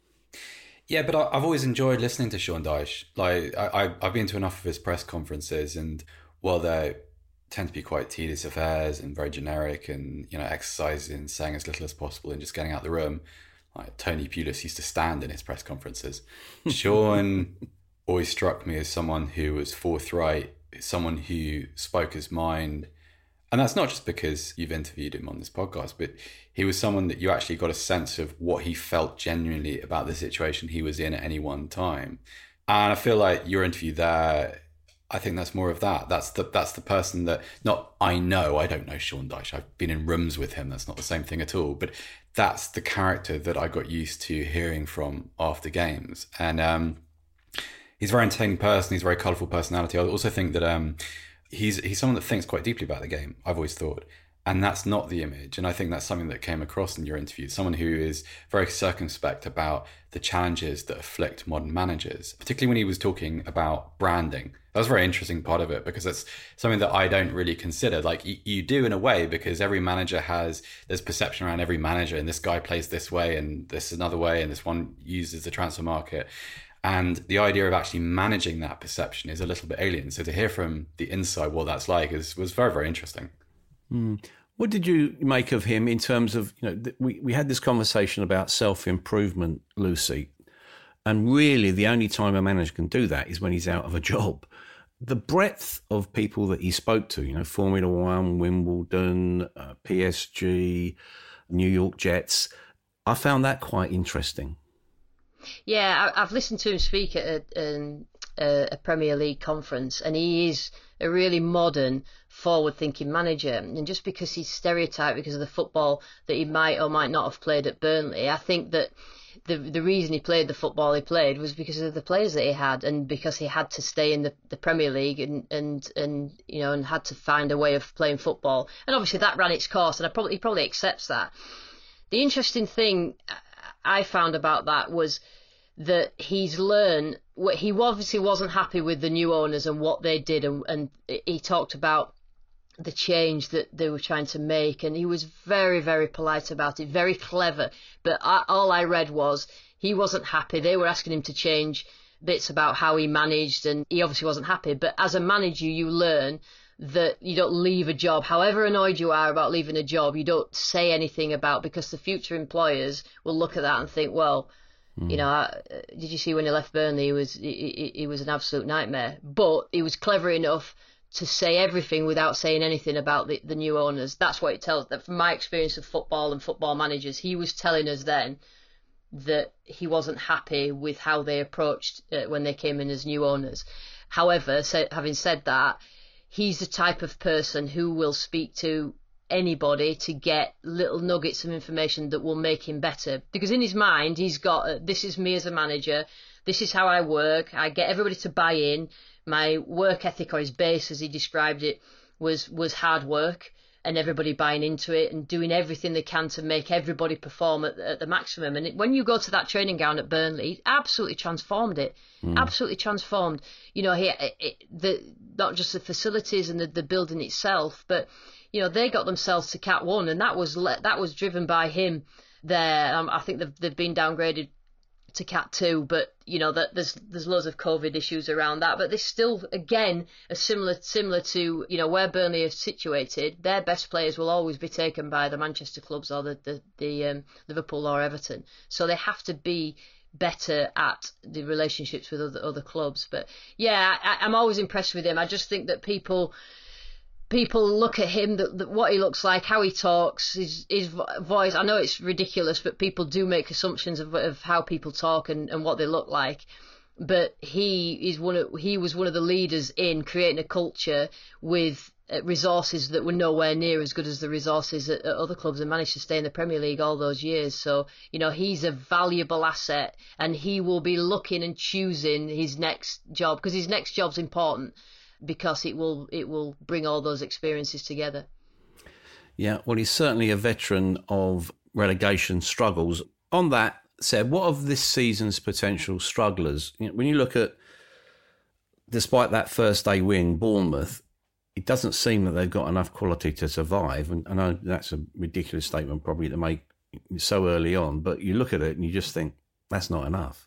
Yeah, but I, I've always enjoyed listening to Sean Dyche. Like, I, I, I've been to enough of his press conferences, and while they tend to be quite tedious affairs and very generic and, you know, exercising, saying as little as possible and just getting out the room, like Tony Pulis used to stand in his press conferences. Sean always struck me as someone who was forthright, someone who spoke his mind. And that's not just because you've interviewed him on this podcast, but he was someone that you actually got a sense of what he felt genuinely about the situation he was in at any one time. And I feel like your interview there, I think that's more of that. That's the that's the person that, not I know, I don't know Sean Dyche. I've been in rooms with him. That's not the same thing at all. But that's the character that I got used to hearing from after games. And um, he's a very entertaining person. He's a very colourful personality. I also think that um, he's he's someone that thinks quite deeply about the game, I've always thought. And that's not the image. And I think that's something that came across in your interview. Someone who is very circumspect about the challenges that afflict modern managers, particularly when he was talking about branding. That was a very interesting part of it, because it's something that I don't really consider. Like, you, you do in a way, because every manager has, there's perception around every manager, and this guy plays this way and this another way, and this one uses the transfer market. And the idea of actually managing that perception is a little bit alien. So to hear from the inside what that's like is was very, very interesting. Mm. What did you make of him in terms of, you know, th- we, we had this conversation about self-improvement, Lucy, and really the only time a manager can do that is when he's out of a job. The breadth of people that he spoke to, you know, Formula One, Wimbledon, uh, P S G, New York Jets, I found that quite interesting. Yeah, I, I've listened to him speak at a, a, a Premier League conference, and he is a really modern, forward-thinking manager. And just because he's stereotyped because of the football that he might or might not have played at Burnley, I think that the the reason he played the football he played was because of the players that he had, and because he had to stay in the, the Premier League and, and and you know and had to find a way of playing football. And obviously that ran its course, and I probably he probably accepts that. The interesting thing I found about that was that he's learned, he obviously wasn't happy with the new owners and what they did, and, and he talked about the change that they were trying to make, and he was very, very polite about it, very clever. But I, all I read was he wasn't happy. They were asking him to change bits about how he managed, and he obviously wasn't happy. But as a manager, you learn that you don't leave a job, however annoyed you are about leaving a job, you don't say anything about, because the future employers will look at that and think, well, mm. you know, uh, did you see when he left Burnley? He was he, he was an absolute nightmare. But he was clever enough to say everything without saying anything about the, the new owners. That's what it tells. That from my experience of football and football managers, he was telling us then that he wasn't happy with how they approached uh, when they came in as new owners. However, so, having said that, he's the type of person who will speak to anybody to get little nuggets of information that will make him better. Because in his mind, he's got, uh, this is me as a manager, this is how I work, I get everybody to buy in. My work ethic, or his base, as he described it, was was hard work, and everybody buying into it and doing everything they can to make everybody perform at, at the maximum. And it, when you go to that training ground at Burnley, it absolutely transformed it. Mm. Absolutely transformed. You know, he, it, it, the not just the facilities and the, the building itself, but you know, they got themselves to Cat One, and that was that was driven by him. There, um, I think they've they've been downgraded to Cat Two, but you know that there's there's loads of COVID issues around that. But this still, again, a similar similar to you know where Burnley is situated. Their best players will always be taken by the Manchester clubs or the the, the um, Liverpool or Everton. So they have to be better at the relationships with other other clubs. But yeah, I, I'm always impressed with him. I just think that people. People look at him, that, that what he looks like, how he talks, his his voice. I know it's ridiculous, but people do make assumptions of, of how people talk and, and what they look like. But he is one of he was one of the leaders in creating a culture with resources that were nowhere near as good as the resources at, at other clubs, and managed to stay in the Premier League all those years. So you know he's a valuable asset, and he will be looking and choosing his next job, because his next job's important. Because it will it will bring all those experiences together. Yeah, well, he's certainly a veteran of relegation struggles. On that, Seb, what of this season's potential strugglers? You know, when you look at, despite that first day win, Bournemouth, it doesn't seem that they've got enough quality to survive. And I know that's a ridiculous statement probably to make so early on, but you look at it and you just think that's not enough.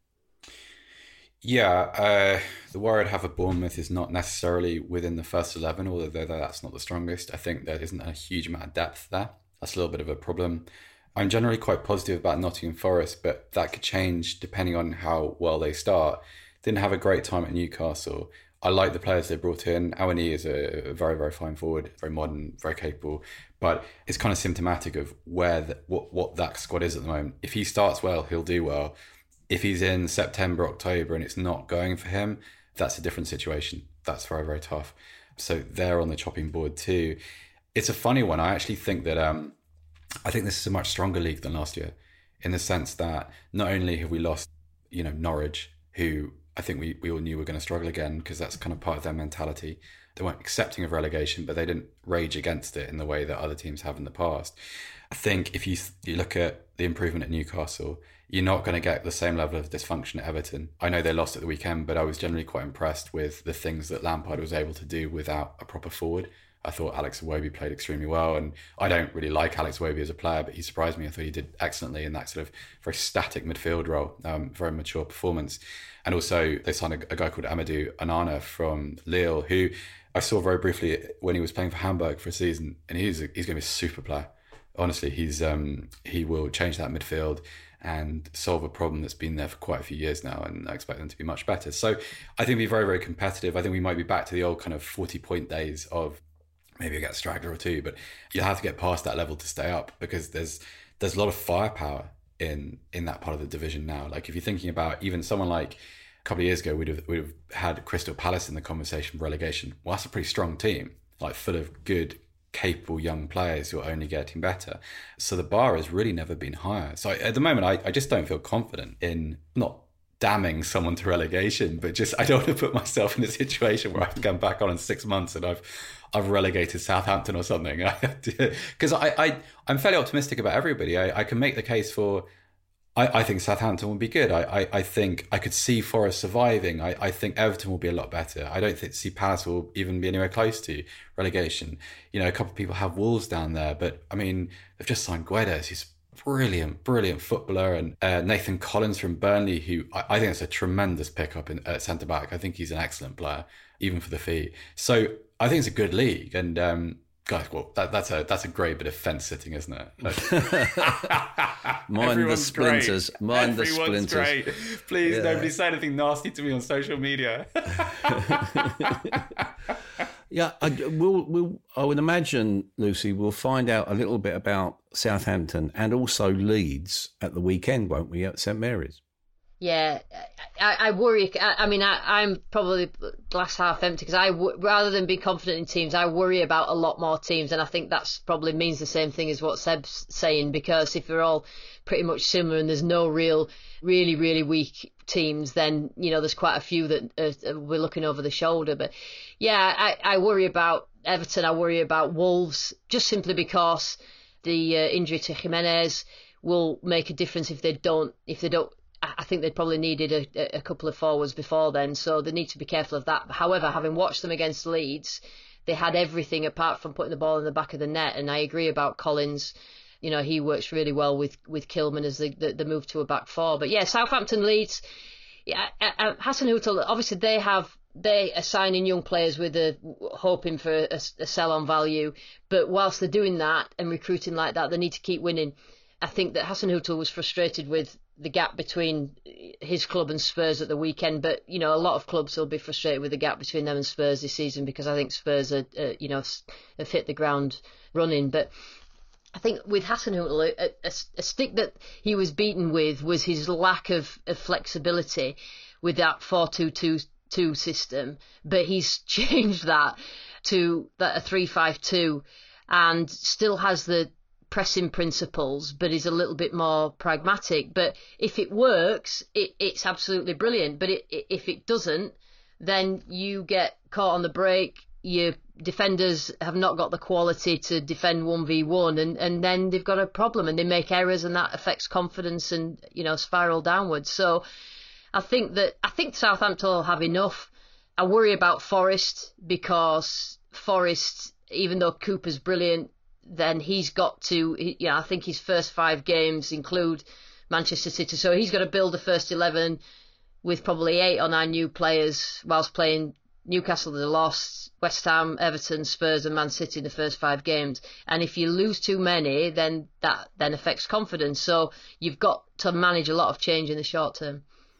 Yeah, uh, the worry I'd have of Bournemouth is not necessarily within the first eleven, although that's not the strongest. I think there isn't a huge amount of depth there. That's a little bit of a problem. I'm generally quite positive about Nottingham Forest, but that could change depending on how well they start. Didn't have a great time at Newcastle. I like the players they brought in. Awani is a very, very fine forward, very modern, very capable, but it's kind of symptomatic of where the, what, what that squad is at the moment. If he starts well, he'll do well. If he's in September, October, and it's not going for him, that's a different situation. That's very, very tough. So they're on the chopping board too. It's a funny one. I actually think that um, I think this is a much stronger league than last year, in the sense that not only have we lost, you know, Norwich, who I think we, we all knew were going to struggle again, because that's kind of part of their mentality. They weren't accepting of relegation, but they didn't rage against it in the way that other teams have in the past. I think if you you look at the improvement at Newcastle, you're not going to get the same level of dysfunction at Everton. I know they lost at the weekend, but I was generally quite impressed with the things that Lampard was able to do without a proper forward. I thought Alex Iwobi played extremely well, and I don't really like Alex Iwobi as a player, but he surprised me. I thought he did excellently in that sort of very static midfield role, um, very mature performance. And also they signed a, a guy called Amadou Onana from Lille, who I saw very briefly when he was playing for Hamburg for a season, and he's a, he's going to be a super player. Honestly, he's um, he will change that midfield and solve a problem that's been there for quite a few years now, and I expect them to be much better. So I think it'll be very, very competitive. I think we might be back to the old kind of forty-point days of maybe I get a straggler or two, but you'll have to get past that level to stay up, because there's there's a lot of firepower in in that part of the division now. Like if you're thinking about even someone like a couple of years ago, we'd have, we'd have had Crystal Palace in the conversation for relegation. Well, that's a pretty strong team, like full of good, capable young players who are only getting better. So the bar has really never been higher. So I, at the moment, I, I just don't feel confident in not damning someone to relegation, but just I don't want to put myself in a situation where I have to come back on in six months and I've I've relegated Southampton or something. Because I, I, I'm fairly optimistic about everybody. I, I can make the case for, I, I think Southampton will be good. I, I, I think I could see Forest surviving. I, I think Everton will be a lot better. I don't think see Palace will even be anywhere close to relegation. You know, a couple of people have Wolves down there, but I mean, they've just signed Guedes, who's brilliant, brilliant footballer, and uh, Nathan Collins from Burnley, who I, I think is a tremendous pickup in at centre back. I think he's an excellent player, even for the fee. So I think it's a good league, and um, guys, well, that, that's a that's a great bit of fence sitting, isn't it? Mind Everyone's the splinters. Great. Mind Everyone's the splinters. Great. Please, yeah. Nobody say anything nasty to me on social media. Yeah, I, we'll, we'll, I would imagine, Lucy, we'll find out a little bit about Southampton and also Leeds at the weekend, won't we, at St Mary's? Yeah, I, I worry. I, I mean, I, I'm probably glass half empty because I, w- rather than be confident in teams, I worry about a lot more teams, and I think that's probably means the same thing as what Seb's saying. Because if they're all pretty much similar and there's no real, really, really weak teams, then you know there's quite a few that uh, we're looking over the shoulder. But yeah, I, I worry about Everton. I worry about Wolves just simply because the uh, injury to Jimenez will make a difference if they don't. If they don't. I think they'd probably needed a, a couple of forwards before then, so they need to be careful of that. However, having watched them against Leeds, they had everything apart from putting the ball in the back of the net. And I agree about Collins. You know, he works really well with, with Kilman as the, the, the move to a back four. But yeah, Southampton, Leeds, yeah, Hasenhüttl, obviously they have they are signing young players with a hoping for a, a sell-on value. But whilst they're doing that and recruiting like that, they need to keep winning. I think that Hasenhüttl was frustrated with the gap between his club and Spurs at the weekend, but you know a lot of clubs will be frustrated with the gap between them and Spurs this season because I think Spurs are, uh, you know, have hit the ground running. But I think with Hasenhüttl, a, a, a stick that he was beaten with was his lack of, of flexibility with that four two two two system, but he's changed that to that a three five two and still has the pressing principles, but is a little bit more pragmatic. But if it works, it, it's absolutely brilliant. But it, it, if it doesn't, then you get caught on the break. Your defenders have not got the quality to defend one v one, and, and then they've got a problem and they make errors, and that affects confidence and, you know, spiral downwards. So I think that I think Southampton will have enough. I worry about Forest because Forest, even though Cooper's brilliant, then he's got to, you know, I think his first five games include Manchester City. So he's got to build the first eleven with probably eight or nine new players whilst playing Newcastle, they lost, West Ham, Everton, Spurs and Man City in the first five games. And if you lose too many, then that then affects confidence. So you've got to manage a lot of change in the short term.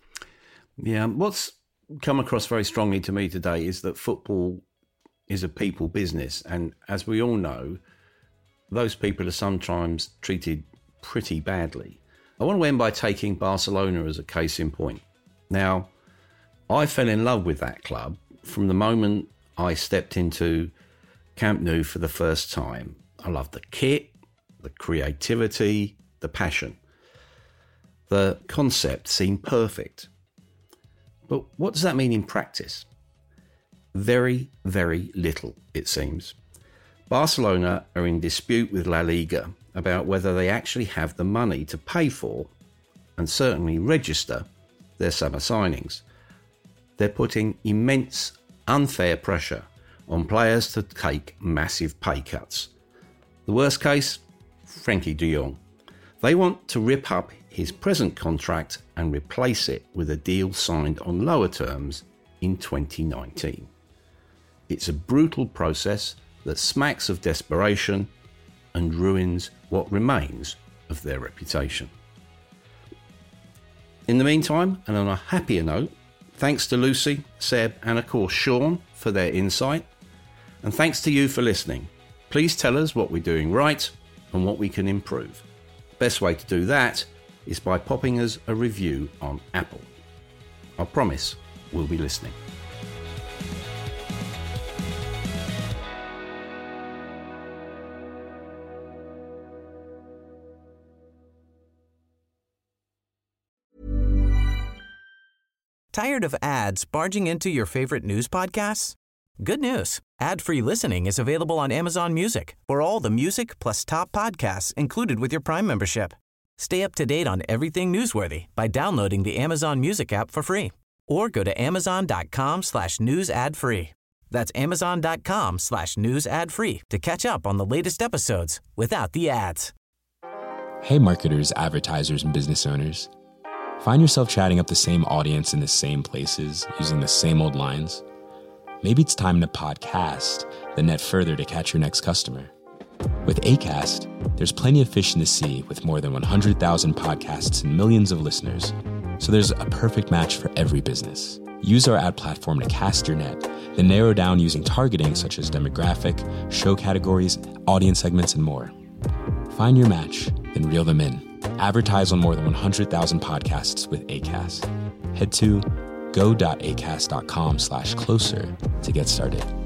Yeah, what's come across very strongly to me today is that football is a people business. And as we all know, those people are sometimes treated pretty badly. I want to end by taking Barcelona as a case in point. Now, I fell in love with that club from the moment I stepped into Camp Nou for the first time. I loved the kit, the creativity, the passion. The concept seemed perfect. But what does that mean in practice? Very, very little, it seems. Barcelona are in dispute with La Liga about whether they actually have the money to pay for, and certainly register, their summer signings. They're putting immense, unfair pressure on players to take massive pay cuts. The worst case, Frenkie de Jong. They want to rip up his present contract and replace it with a deal signed on lower terms in twenty nineteen. It's a brutal process that smacks of desperation and ruins what remains of their reputation. In the meantime, and on a happier note, thanks to Lucy, Seb, and of course Sean for their insight, and thanks to you for listening. Please tell us what we're doing right and what we can improve. Best way to do that is by popping us a review on Apple. I promise we'll be listening. Tired of ads barging into your favorite news podcasts? Good news. Ad-free listening is available on Amazon Music for all the music plus top podcasts included with your Prime membership. Stay up to date on everything newsworthy by downloading the Amazon Music app for free or go to amazon.com slash news ad free. That's amazon.com slash news ad free to catch up on the latest episodes without the ads. Hey marketers, advertisers, and business owners. Find yourself chatting up the same audience in the same places using the same old lines? Maybe it's time to podcast, then net further to catch your next customer. With Acast, there's plenty of fish in the sea with more than one hundred thousand podcasts and millions of listeners. So there's a perfect match for every business. Use our ad platform to cast your net, then narrow down using targeting such as demographic, show categories, audience segments, and more. Find your match, then reel them in. Advertise on more than one hundred thousand podcasts with Acast. Head to go.acast.com slash closer to get started.